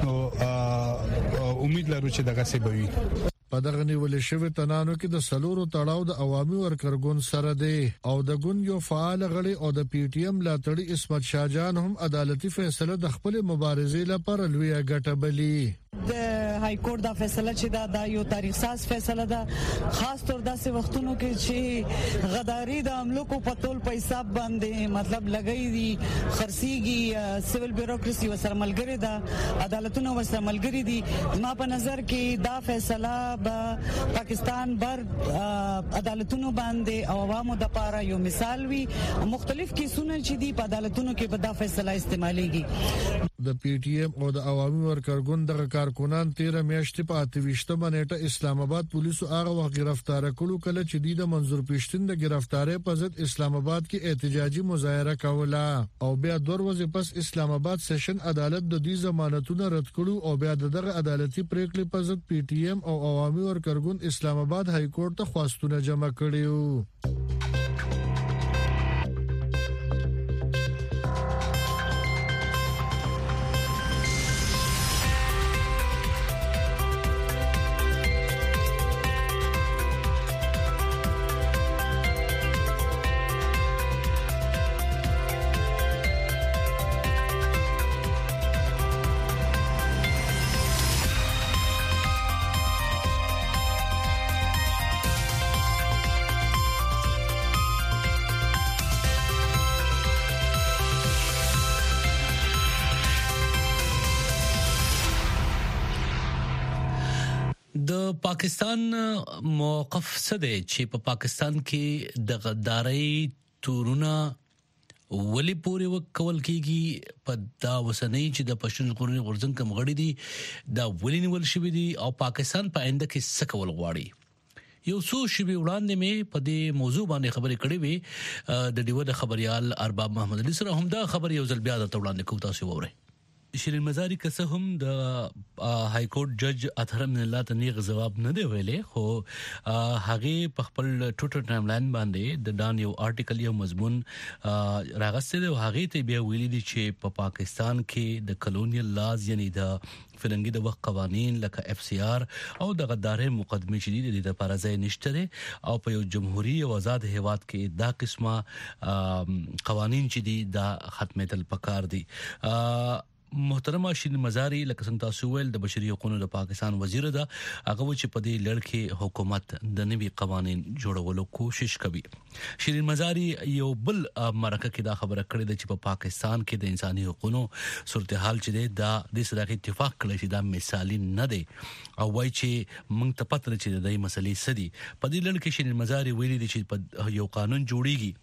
نو امید لرو چې دغه څه به وي په دغه نیول شوی تنانو کې د سلورو تړاو د عوامي ورکرګون سره دی او د ګون یو فعال غړي او د پی ټی ایم لاتړي اسمت شاهجان هم عدالتي فیصله د خپل مبارزې لپاره لوی ګټه بلی د های کورټ دا فیصله چې دا یو تاریخ ساز فیصله ده خاص طور داسې وختونو کې چې غداری د املوکو په تول په حساب باندې مطلب لګی دي خرسيږي سیول بیوروکراسي وسره ملګری ده عدالتونه وسره ملګری دي ما په نظر کې دا فیصله به پاکستان بر عدالتونو باندې او عوامو د لپاره یو مثال وي مختلف کیسونه چې دي په عدالتونو کې به دا فیصله استعماليږي د پی ټی ایم او د عوامي ورکرګون دغه کارکونان 13 میاشتې په 28 نیټه اسلام آباد پولیسو هغه وخت گرفتار کړو کله چې د منظور پښتون د گرفتاری په ضد اسلام آباد کې احتجاجي مظاهره کوله او بیا 2 ورځې پس اسلام آباد سیشن عدالت د دې ضمانتونه رد کړو او بیا دغه عدالتي پریکړې په ضد پی ټی ایم او عوامي ورکرګون اسلام آباد های کورټ ته خواستونه جمع کړیو پاکستان موقف څه دی چې په پاکستان کې د غدارۍ تورونه ولی پورې وکول کیږي په دا وسنۍ چې د پښتون ژغورنې غورځنګ کوم غړي دي دا ولی نیول شوی دي او پاکستان په آینده کې څه کول غواړي یو څو شی وړاندې مې په دې موضوع باندې خبرې کړې وي د ډیو د خبريال ارباب محمد علي سره هم دا خبر یو ځل بیا د وړاندې کوم تاسو وره شیرین مزاری که څه هم د های کورټ جج اطهر من الله ته نیغ جواب نه دی ویلې خو هغه په خپل ټوټر ټایم لاین باندې د ډان یو آرټیکل یو مضمون راغسته او هغه ته بیا ویلي دي چې په پاکستان کې د کلونیل لاز یعنی د فرنګي د وخت قوانين لکه اف سی آر او د غدارې مقدمه شدید دي د پرځای نشته او په یو جمهوریت او آزاد هیواد کې دا قسمه قوانين چې دي دا ختمېدل پکار دي محترمه شیرین مزاری لکه څنګه تاسو ویل د بشري حقوقو د پاکستان وزیر ده هغه چې په دې لړ کې حکومت د نوي قوانين جوړولو کوشش کوي شیرین مزاری یو بل مرکه کې دا خبره کړې ده چې په پاکستان کې د انساني حقوقو صورتحال چې دا د صداقت اتفاق کړی چې دا مثالی نه دی او وایي چې موږ ته پته چې د دې مسلې سدي په دې لړ کې شیرین مزاری ویلي دي چې په یو قانون جوړیږي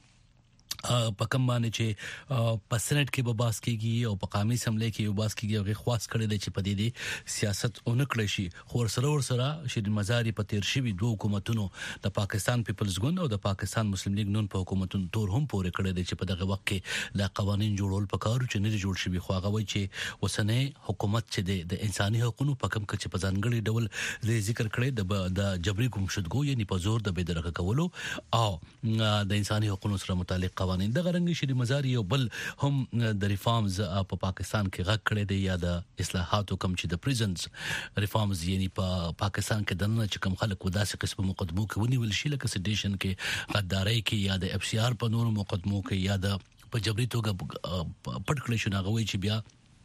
په کوم باندې چې په سنټ کې به باس کېږي او په قومي اسمبلی کې یو باس کېږي او خواص کړی دی چې په دې سیاست اونکړي شي خو سره شیرین مزاری په تیر شوی دوه حکومتونو د پاکستان پیپلز ګوند او د پاکستان مسلم لیگ نون په حکومتونو تور هم پورې کړی دی چې په دغه وخت کې د قوانين جوړول پکارو چې نه جوړ شي خو هغه وایي چې وسنه حکومت چې د انساني حقوقو په کوم کې په ځانګړي ډول ذکر کړی د جبري ګمشدګو یعنی په زور د بيدرغه کولو او د انساني حقوقو سره متعلق قوانين د غرنګ شری مزاری یو بل هم د ریفارمز په پاکستان کې غږ کړی دی یا د اصلاحاتو کم چې د پریزنز ریفارمز یعنی په پاکستان کې دنه چې کم خلک وداسې قسم مقدمو کې ونیول شي لکه سډیشن کې غدارۍ کې یا د اف سی آر په نور مقدمو کې یا د په جبري توګه پټ کړی شو ناغوي چې بیا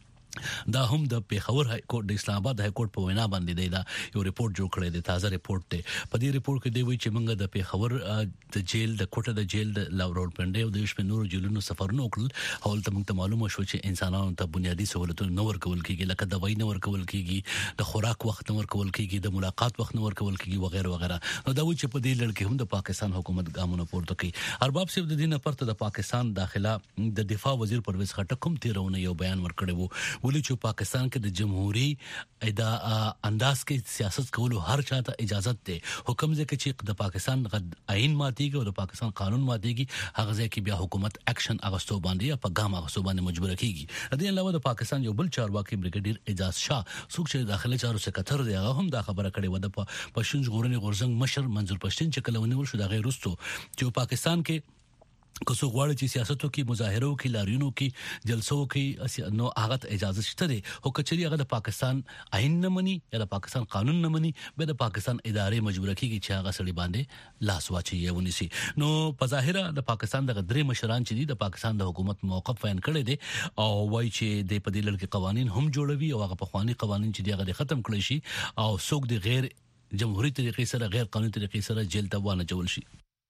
دا هم د پیښور های کورټ د اسلام آباد های کورټ په وینا باندې دی دا یو ریپورت جوړ کړی دی تازه ریپورت دی په دې ریپورت کې دی وایي چې موږ د پیښور د جیل د کوټه د جیل د لاورول پنده او د شپې نور جیلونو سفرونه وکړل حال ته موږ معلومه شو چې انسانانو ته بنیادی سہولتونه نه ورکول کیږي لکه دوايي نه ورکول کیږي د خوراک وخت نه ورکول کیږي د ملاقات وخت نه ورکول کیږي وغیرہ وغیرہ نو دا وایي چې په دې لړ کې هم د پاکستان حکومت ګامونه پورته کوي ارباب صاحب د دینه پرته د پاکستان داخله د دفاع وزیر پرویز خټک کوم تیرونه یو بیان ورکړی وو ولې چې پاکستان کې د جمهوریت انداز کې سیاست کولو هر چاته اجازه ده حکم ځکه چې د پاکستان آئین ماتيږي او د پاکستان قانون ماتيږي هغه ځکه بیا حکومت اکشن اغستو باندې یا په ګام اغستو باندې مجبور کیږي د دې علاوه د پاکستان یو بل چارواکي بریګیډیر اعجاز شاه څوک چې داخله چارو سکرټر دی هغه هم دا خبره کړې و د پښتون ژغورنې غورزنګ مشر منظور پښتون چې کله ونیول شو د غیر رستو چې پاکستان کې کوڅو غواړي چې سیاستو کې مظاهرو کې لاریونو کې جلسو کې نو هغه اجازه شته دی او کچري هغه د پاکستان آئین نه مني یا د پاکستان قانون نه مني به د پاکستان ادارې مجبور کیږي چې هغه سړي باندې لاس واچي ونیسي نو په ظاهره د پاکستان د درې مشران چې دي د پاکستان د حکومت موقف بیان کړی دی او وایي چې د په دې لړ کې قوانين هم جوړوي او هغه په خواني قوانين چې دی هغه ختم کړی شي او څوک د غیر جمهوریت طریقې سره غیر قانوني طریقې سره جیل ته وانه جوړ شي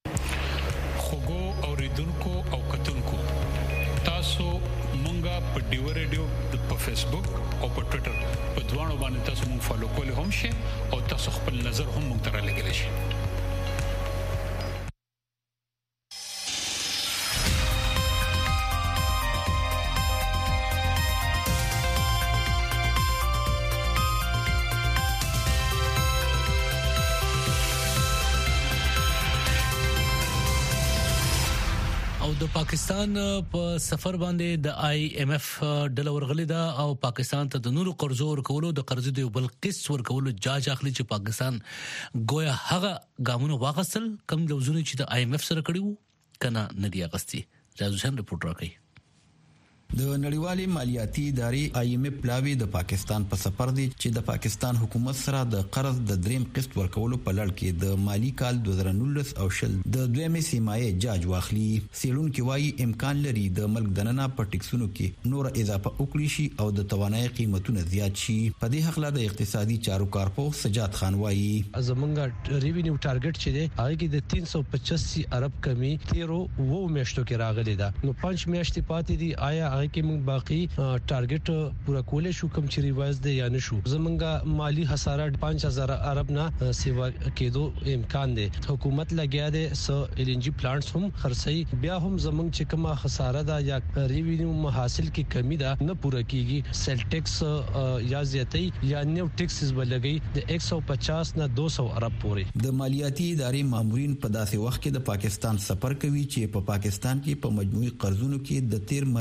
خوګو اوریدونکو او کتونکو تاسو مونږه په ډیو ریډیو په فیسبوک او په ټوئیټر په دوانو باندې تاسو مونږ فالو کولی هم شئ او تاسو خپل نظر هم مونږ ته رالیږلی شئ د پاکستان په سفر باندې د آی ایم ایف ډله ورغلې ده او پاکستان ته د نورو قرضو ورکولو د قرض دی بل قسط ورکولو جاج اخلي چې پاکستان گویا هغه ګامونه واغسل کم لوزونه چې د آی ایم ایف سره کړیو کنه ندی اغستی راځو شم رپورټ راکړي د نړیوالې مالیاتي ادارې آی ایم ایف پلاوی د پاکستان په سفر دی چې د پاکستان حکومت سره د قرض د دریم قسط ورکولو په لړ کې د مالی کال 2019 او شل د دویمه سیمایي جاج واخلي سیلون کې وایي امکان لري د ملک دننه په ټیکسونو کې نور اضافه وکړي شي او د توانایي قیمتونه زیات شي په دې حق له د اقتصادي چارو کارپو سجاد خان وایي زمونږ ریوینیو ټارګټ چې دی هغه کې د 385 ارب کمی 13 میاشتو کې راغلی دا نو 5 میاشتې پاتې دي آیا هغه کې موږ باقي ټارګټ پورا کولای شو کوم چې ریوایز دی یا نه شو زمونږه مالی خساره 5000 ارب نه سیوا کېدو امکان دی حکومت لګیا دی سو ال ان جی پلانټس هم خرڅي بیا هم زمونږ چې کومه خساره ده یا ریوینیو محاصل کې کمی ده نه پورا کیږي سیل ټیکس یا زیاتې یا نیو ټیکسز ولګي د 150 نه 200 ارب پورې د مالیاتي ادارې مامورین په داسې وخت کې د پاکستان سفر کوي چې په پاکستان کې په مجموعي قرضونو کې د تیر مالی کال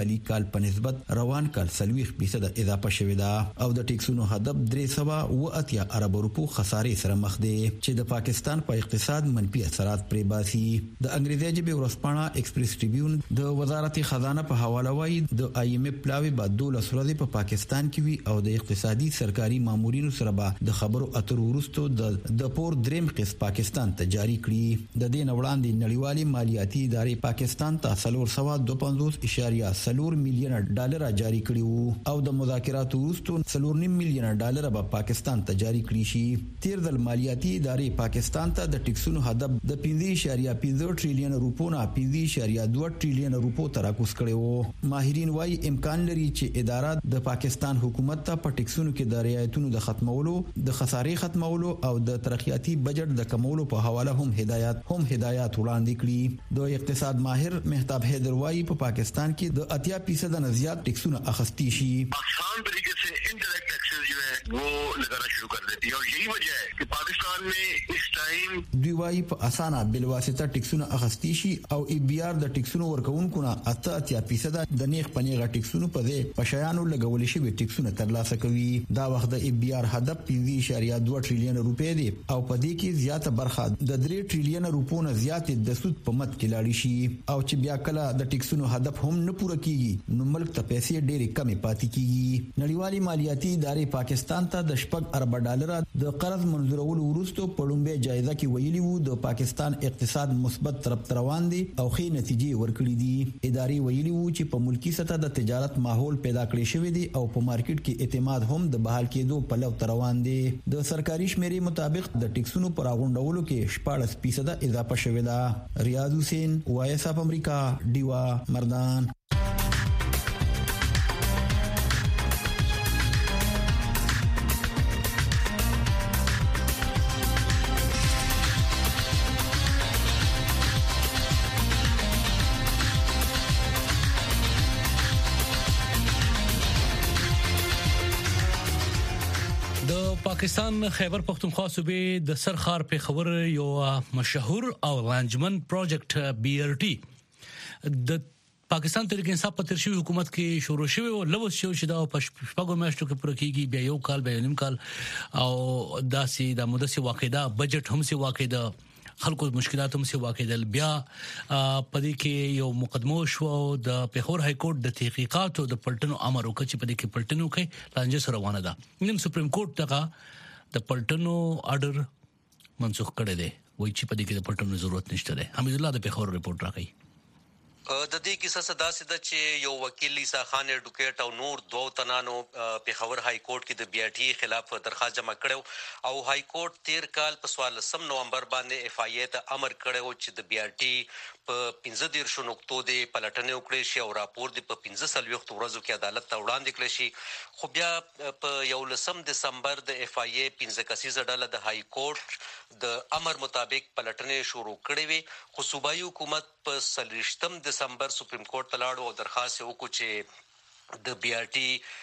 کال په نسبت روان کال 30% اضافه شوې ده او د ټیکسونو هدف 380 ارب روپو خسارې سره مخ دی چې د پاکستان په اقتصاد منفي اثرات پرې باسي. د انګریزي ژبې ورځپاڼه ایکسپریس ټریبیون د وزارت خزانه په حواله وايي د IMF پلاوی بعد 12 ورځې په پاکستان کې وي او د اقتصادي سرکاري مامورینو سره به د خبرو اترو وروسته د پور دریم قسط پاکستان ته جاری کړي. د دې وړاندې نړیوالې مالیاتي ادارې پاکستان ته 452.4 میلیون ډالر جاری کړي وو او د مذاکراتو وروسته 4.5 میلیون ډالر به پاکستان ته جاری کړي شي. تیر ځل مالیاتي ادارې پاکستان ته د ټیکسونو هدف د 5.5 ټریلیون روپو نه 5.2 ټریلیون روپو ته راکوس کړي وو. ماهرین وايي امکان لري چې ادارات د پاکستان حکومت ته په ټیکسونو کې د رعایتونو د ختمولو د خسارې ختمولو او د ترقیاتي بجټ د کمولو په حواله هم هدایات وړاندې کړي. د اقتصاد ماهر مهتاب حیدر وايي په پاکستان کې د 80% نه زیات ټیکسونه اخیستي شي. आसान तरीके से इनडायरेक्ट टैक्सेस जो है वो लगाना शुरू कर देती है और यही वजह है कि पाकिस्तान में इस टाइम دوی وايي په اسانه بل واسطه ټیکسونه اخیستي شي او EBR د ټیکسونو ورکوونکو نه 80% د نیغ پنیغه ټیکسونو په ځای په شیانو لګول شي ټیکسونه ترلاسه کوي. دا وخت د EBR هدف 5.2 ټریلیون روپے دی او په دې کې زیاته برخه د 3 ټریلیون روپو نه زیات د سود په مت کې لاړ شي او چې بیا کله د ټیکسونو هدف هم نه پوره کیږي نو ملک ته پیسې ډېرې کمې پاتې کیږي. نړیوالې مالیاتي ادارې پاکستان ته د 4 ارب ډالر د قرض منظورولو وروسته په لومبه جایزه کې ویلي وو د پاکستان اقتصاد مثبت طرف روان دي او ښې نتیجې ورکړي دي. ادارې ویلي وو چې په ملکی سطح د تجارت ماحول پیدا کړی شوی دی او په مارکیټ کې اعتماد هم د بحال کېدو په لور روان دي. د سرکاري شمیرې مطابق د ټیکسونو پر غونډولو کې 14% اضافه شوې ده. ریاض حسین وایس اف امریکا دیوا مردان. پاکستان خیبر پختونخوا صوبې د سرخار پیښور یو مشهور او رانجمن پروجیکټ BRT د پاکستان تحریک انصاف په ترشي حکومت کې شروع شوی او لوس شو چې دا په شپږو میاشتو کې پوره کیږي. بیا یو کال بیا نیم کال او داسې د مدسي واقعده بجټ هم سي واقعده خلکو مشکلات هم سي واقعدل. بیا پدې کې یو مقدمه شو د پیښور های کورټ د تحقیقاتو د پلټنو امر وکړ چې پدې کې پلټنو کې لانجه سره روانه ده. نن سپریم کورټ دغه د پلټنو آرډر منسوخ کړی دی. وایي چې پدې کې د پلټنو ضرورت نشته ده. حمید الله د پیښور ریپورت راکړي. د دې کیسه صداسه د چې یو وکیل لیسا خان اډوکیټ او نور دوه تنانو پیښور های کورټ کې د BRT خلاف درخواست جمع کړو او های کورټ 13 کال په 14 نومبر باندې FIA ته امر کړو چې د BRT په 15 نقطو د پلټنې وکړي شي او راپور د په 15 ورځو کې عدالت ته وړاندې کړي شي. خو بیا په 11 دسمبر د FIA 15 کسیزه ډله د های کورټ د امر مطابق پلټنې شروع کړې وي. خو صوبایي حکومت په 30 دسمبر سپریم کورټ ته لاړو او درخواست وکړ چې د BRT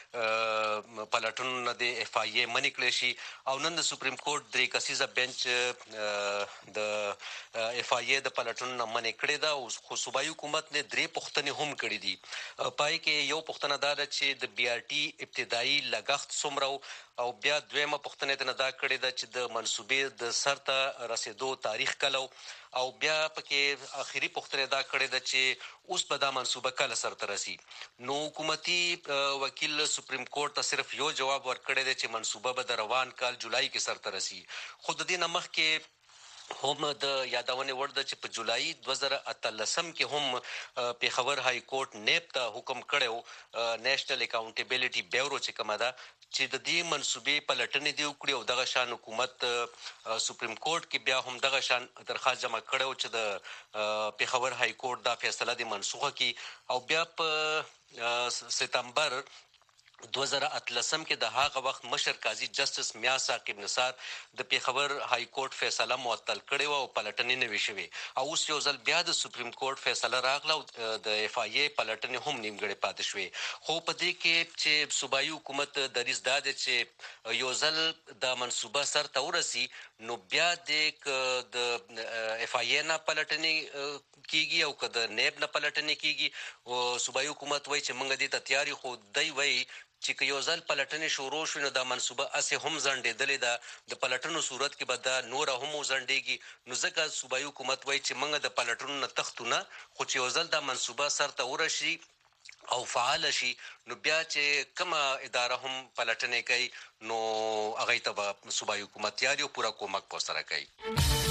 پلټنو د FIA منې کړی شي او نن د سپریم کورټ 3 کسیزه بنچ د FIA د پلټنو منې کړی دا او خو صوبایي حکومت نه 3 پوښتنې هم کړې دي. پای کې یو پوښتنه دا ده چې د BRT ابتدایي لګښت څومره او بیا دویمه پوښتنه ته دا کړې ده چې د منسوبې د سر ته رسیدو تاریخ کله او بیا پکې اخیری پوښتنه دا کړې ده چې اوس په دا منسوبه کله سر ته رسي. نو حکومتي وکیل سپریم کورټ ته صرف یو جواب ورکړی دی چې منسوبه به د روان کال جولای کې سر ته رسي. خو د دې نه مخکې هم د یادونه ورده چې په جولای 2013 کې هم پیښور های کورټ نیب ته حکم کړو نېشنل اکاونټیبিলিټي بیورو چې کومه ده چې د دې منسوبې پلټنې دی وکړي او دغه شان حکومت سپریم کورټ کې بیا هم دغه شان درخواست جمع کړو چې د پیښور های کورټ دا فیصله دی منسوخه کړي او بیا په سپتمبر 2013 کې د هغه وخت مشر قاضي جسټس میا ثاقب نثار د پیښور های کورټ فیصله معطل کړې و او پلټنې نه وشوي او اوس یو ځل بیا د سپریم کورټ فیصله راغله او د اف آی ای پلټنې هم نیمګړې پاتې شوې. خو په دې کې چې صوبایي حکومت دریځ دا دی چې یو ځل د منصوبه سر ته ورسي نو بیا د اف آی ای نه پلټنې کیږي او که د نیب نه پلټنې کیږي او صوبایي حکومت وایي چې موږ دې ته تیاری خو دی وایي چې که یو ځل پلټنې شروع شوي نو دا منصوبه اسې هم ځنډېدلې ده د پلټنو صورت کې به دا نوره هم وځنډېږي نو ځکه صوبایي حکومت وایي چې موږ د پلټنو نه تښتو نه خو چې یو ځل دا منصوبه سر ته ورشي او فعال شي نو بیا چې کومه اداره هم پلټنې کوي نو هغې ته به صوبایي حکومت تیاری او پوره کومک په سره کوي.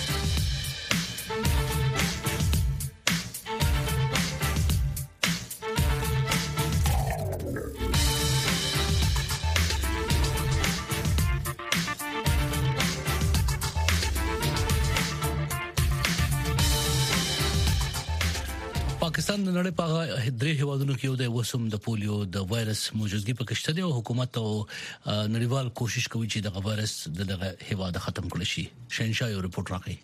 پاکستان د نړۍ په درې هیوادونو کې یو د وسم د پولیو د وایرس موجودګي په کشته دی او حکومت او نړیوال کوشش کوي چې د وایرس دغه هیواد ختم کړي شي. شینشاه یو رپورټ راکړي.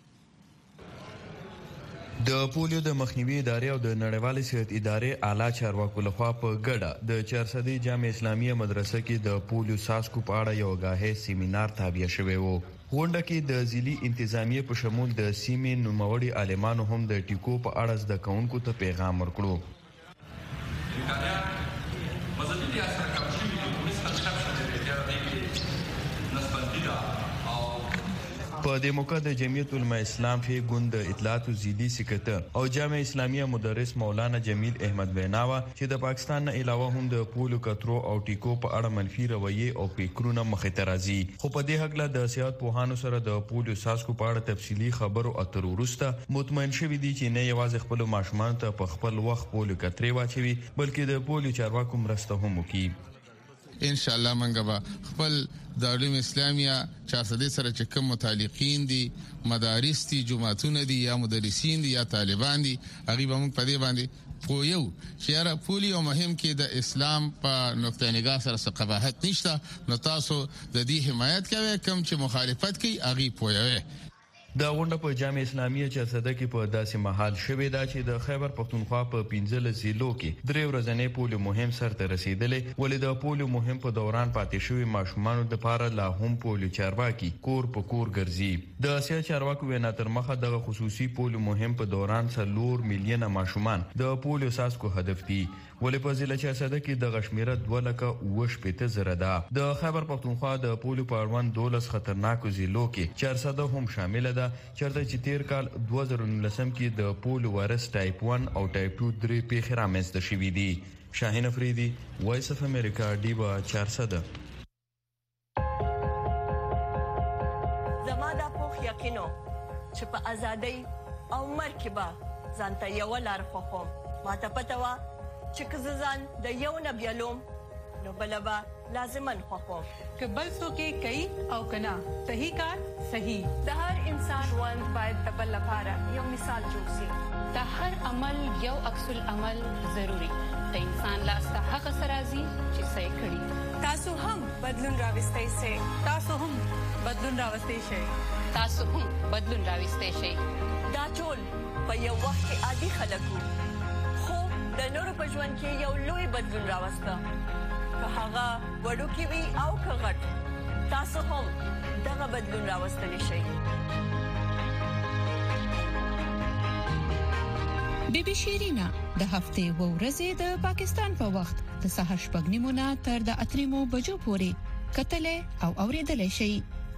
د پولیو د مخنیوي ادارې او د نړیوال صحت ادارې اعلی چارواکو لخوا په ګډه د 400 جامع اسلامي مدرسه کې د پولیو ساسکو په اړه یو غاهي سیمینار تابع شوی و. غونډه کې د ضلعي انتظامیه په شمول د سیمې نوموړي عالمانو هم د ټیکو په اړه زده کوونکو ته پیغام ورکړو. په دې موقع د جمعیت علماء اسلام فی ګوند اطلاعات او ضلعي سکرټر او جامع اسلامیه مدرس مولانا جمیل احمد بیناوا چې د پاکستان نه علاوه هم د پولیو کترو او ټیکو په اړه منفي رویه او فکرونه مخې ته راځي. خو په دې حق له د صحت پوهانو سره د پولیو ساسکو په اړه تفصیلی خبرو اترو وروسته مطمئن شوی دي چې نه یوازې خپل ماشومان ته په خپل وخت پولیو کترې واچوي بلکې د پولیو چارواکو مرسته هم وکړي. ان شاء الله منګه به خپل د علوم اسلامیه 400 سره چې کوم متعلقین دي مدارس دي جماعتونه دي یا مدرسین دي یا طالبان دي هغه به موږ په دې باندې خو یو چې را پولیو مهم کې د اسلام په نقطه نگاه سره څه قباحت نشته نو تاسو د دې حمایت کوئ کوم چې مخالفت کوي هغه پوهوي. د غونډه په جامع اسلامیه 400 کې په داسې محل شوې ده چې د خیبر پختونخوا په 15 ضلعو کې درې ورځې پولیو مهم سر ته رسیدلې ولې د پولیو مهم په دوران پاتې شوی ماشومان د لپاره لا هم پولیو چارواکي کور په کور ګرځي. د سیاسي چارواکو وینا تر مخه د خصوصي پولیو مهم په دوران 3 میلیونه ماشومان د پولیو ساسکو هدف دي ولې په ضلع 400 کې د غشمیره 2,80,000 ده. د خیبر پختونخوا د پولیو په اړوند 12 خطرناکو ضلعو کې 400 هم شامل ده چرته چې تیر کال 2019 کې د پولیو وایرس ټایپ 1 او ټایپ 2 درې پیښې رامنځته شوې دي. شاهین افریدي وایس اف امریکا ډیبا 400. زما د پوخ یقینو چې په ازادۍ او مرکبه ځانته یو لار خوخم ماته پته وا چې کززان د یو نبیلوم نو بلبا لازمن خوخم که بل څوک کوي او کنا صحیح کار صحیح د هر انسان وند باید د بل لپاره یو مثال جوړ شي د هر عمل یو عکس العمل ضروری د انسان لاس ته هغه سرازي چې صحیح کړي. تاسو هم بدلون راوستئ شئ تاسو هم بدلون راوستئ شئ تاسو هم بدلون راوستئ شئ. دا ټول په یو وخت کې عادي خلکو خو د نورو په ژوند کې یو لوی بدلون راوسته که هغه وړوکی وي او که غټ تاسو هم دغه بدلون راوستلی شئ. بی بی شیرینا د هفتې و ورځې د پاکستان په وخت د سهار 8:30 تر د 3 بجو پورې کتلې او اوریدلې شي.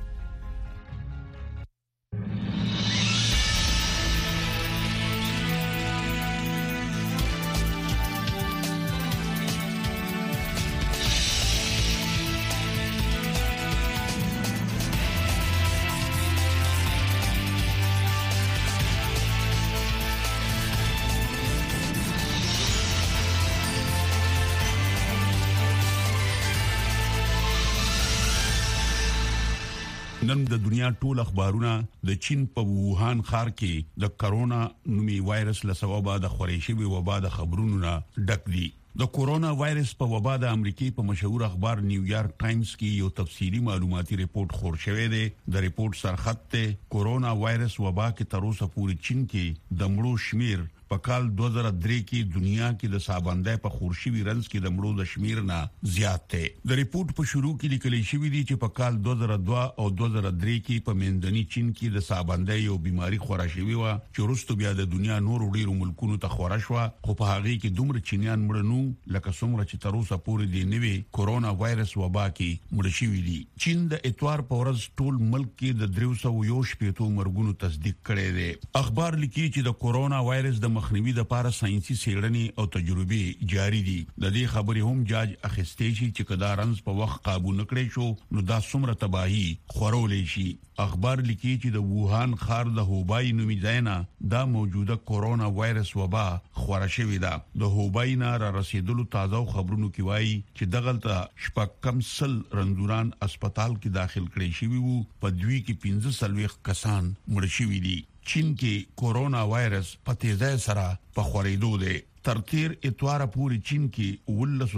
نن د دنیا ټول اخبارونه د چین په ووهان ښار کې د کرونا نومي وایرس له سببه د خورېشي وبا د خبرونو نه ډک دي. د کورونا وایرس په وبا د امریکای په مشهور اخبار نیویارک ټایمز کې یو تفصیلی معلوماتي ریپورت خور شوی دی. د ریپورت سرخط ته کورونا وایرس وبا کې تر اوسه پورې چین کې د مړو شمیر په کال 2003 کې دنیا کې د سابندای په خورشي رنز کې د مړو د شمیر نه زیات دی. د ریپورت په شروع کې لیکل شوی دی چې په کال 2002 او 2003 کې په منځني چین کې د سابندای یو بیماری خورا شوی و چې وروسته بیا د دنیا نور ډیرو ملکونو ته خورا شو، خو په هغه کې دومره چینیان مړ نو لکه څومره چې تر اوسه پورې دی نوې کورونا وایرس وبا کې مړ شوی دي. چین د اتوار په ورځ ټول ملک کې د 300 مرګونو تصدیق کړي دي. اخبار لیکي چې د کورونا وایرس د مخنیوي لپاره ساينسي څېړنې او تجربې جاري دي. د دې خبرې هم جاج اخیستې شي چې کدا رنز په وخت قابو نکړي شو نو دا څومره تباہي خورولې شي. اخبار لیکي چې د ووهان ښار د هوبای نومي ځای نه دا موجوده کورونا وایرس وبا خورا شوې ده. د هوبای نه را رسیدلو تازه خبرونو کې وایي چې دغلته شپږ کم سل رنځوران هسپتال کې داخل کړي شوي وو، په دوی کې 15 کسان مړ شوي دي. چین کې کورونا وایرس په تیزۍ سره په خورېدو دی. تر تیر اتوار پورې چین کې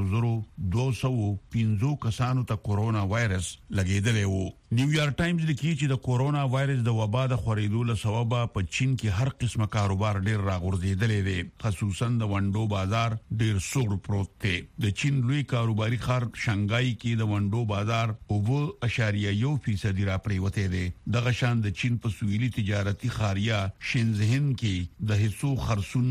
12,215 کسانو ته کورونا وایرس لګیدلی وو. نیویارک ټایمز لیکي چې د کورونا وایرس د وبا د خورېدو له سببه په چین کې هر قسمه کاروبار ډیر راغورځېدلی دی، خصوصا د ونډو بازار ډیر سوړ پروت دی. د چین لوی کاروباري ښار شانګای کې د ونډو بازار 0.1% را پریوته دی. دغه شان د چین په سویلي تجارتي ښاریا شنزهن کې د حصو خرڅون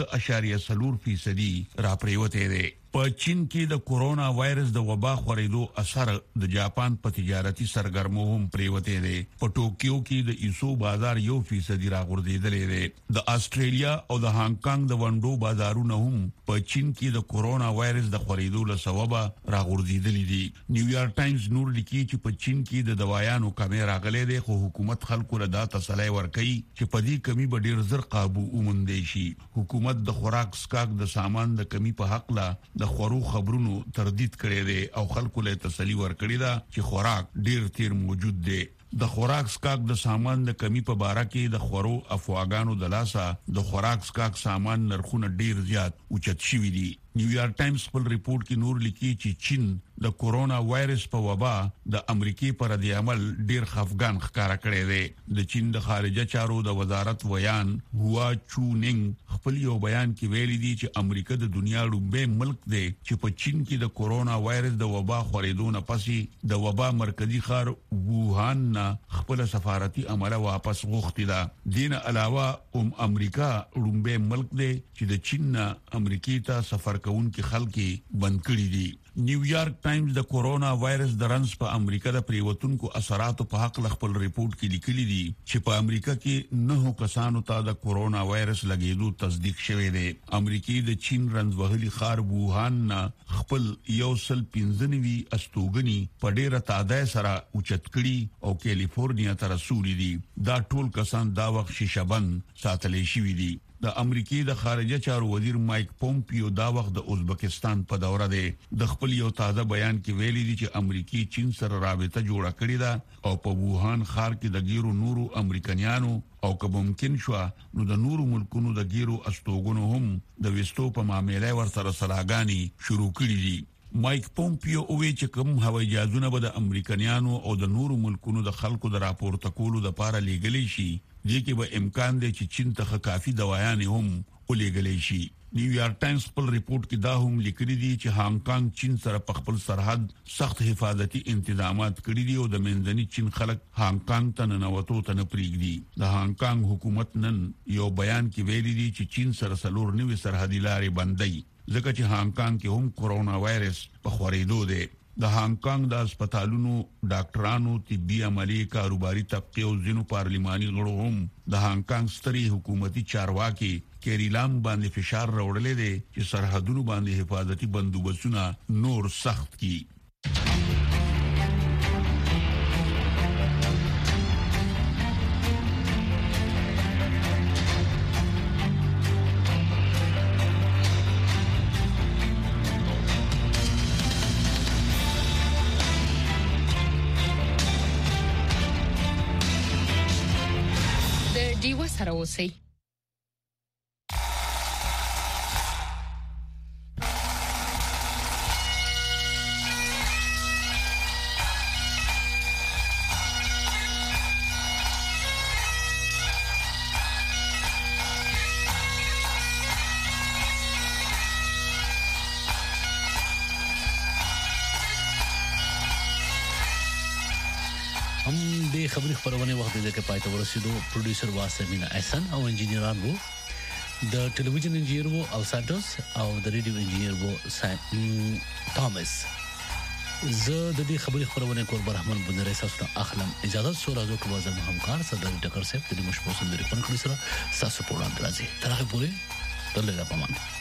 8.4% را پریوته دی. په چین کې د کورونا وایرس د وبا خورېدو اثر د جاپان په تجارتي سرګرمو هم پریوته دی. په ټوکیو کې د ایسو بازار 1% راغورځېدلی دی. د استرالیا او د هانګ کانګ د ونډو بازارونه هم په چین کې د کورونا وایرس د خورېدو له سببه راغورځېدلي دي. نیویارک ټایمز نور لیکي چې په چین کې د دوايانو کمی راغلی دی، خو حکومت خلکو له دا تسلی ورکوي چې په دې کمی به ډیر زر قابو وموندل شي. حکومت د خوراک سکاک د سامان د کمی په حق لا د خورو خبرونو تردید کړي دي او خلکو له تسلی ورکړي دا چې خوراک ډیر تیر موجود دی. د خوراک سکاک د سامان د کمی په باره کې د خورو افواګانو د لاسه د خوراک سکاک سامان نرخونه ډیر زیات اوچت شوي دي. نیویارک ټایمز خپل ریپورت کې نور لیکي چې چین د کورونا وایرس په وبا د امریکای پر رد عمل ډیر خفګان ښکارا کړی دی. د چین د خارجه چارو د وزارت ویان هوا چونینګ خپل یو بیان کې ویلي دي چې امریکا د دنیا لومړی ملک دی چې په چین کې د کورونا وایرس د وبا خورېدو نه پسې د وبا مرکزی ښار ووهان نه خپل سفارتي عمله واپس غوښتي ده. دین علاوه امریکا لومړی ملک دی چې د چین نه امریکای ته سفر کوونکي خلک بند کړي دي. نیویارک ټایمز د کورونا وایرس د رنز په امریکا د پریوتونکو اثراتو په حق خپل ریپورت کې لیکلي دي چې په امریکا کې 9 کسانو ته د کورونا وایرس لګیدو تصدیق شوی دی. امریکای د چین رنز وهلي ښار ووهان نه خپل 115 استوګنی په ډیره تعداد سره اوچت کړي او کیلیفورنیا ته رسولي دي. دا ټول کسان دا وخت شیشه‌بند ساتلې شوی دي. د امریکای د خارجه چارو وزیر مایک پومپیو دا وخت د ازبکستان په دوره دی. د خپل یو تازه بیان کې ویلي دي چې امریکای چین سره رابطه جوړه کړې ده او په ووهان ښار کې د ګیرو نورو امریکایانو او که ممکن شو نو د نورو ملکونو د ګیرو استوګنو هم د وستو په معاملې ورسره سلاګانی شروع کړې دي. مایک پومپیو وی چې کوم هوایي جهازونه به د امریکایانو او د نورو ملکونو د خلکو د راپورته کولو لپاره لیږلي شي، دې کې به امکان دی چې چین ته کافي دوايان هم ولېږلي شي. نیویارک ټایمز خپل ریپورت کې دا هم لیکلي دي چې هانګ کانګ چین سره په خپل سرحد سخت حفاظتي تنظیمات کړی دي او د منځني چین خلک هانګ کانګ ته ننوتو ته نه پریږدي. د هانګ کانګ حکومت نن یو بیان کې ویلي دي چې چین سره 4 نوي سرحدي لارې بندي ځکه چې هانګ کانګ کې هم کورونا وایرس په خورېدو دی. د هانګ کانګ د هسپتالونو ډاکټرانو، طبي عملي، کاروباري طبقه او ځینو پارلماني غړو هم د هانګ کانګ ستري حکومتي چارواکي کیری لام باندې فشار راوړلې دي چې سرحدونو باندې حفاظتي بندوبستونه نور سخت کړي. دیو سره اوسئ. هم د خبري خبرونه وخت دې کې پاتې ورسېدو. پروډوسر واسمینه احسن او انجینران وو د ټلویزیون انجینیر وو او سانټوس او د ریډیو انجینیر وو توماس. زه د دې خبري خبرونه کول برحمن بندر اساسه اخلم اجازه سو راځو کوم ځم همکار صدر ټکر صاحب د مشبوسن د ریپن کړی سره تاسو په وړاندې راځي. ترغه پوره دلته پامن.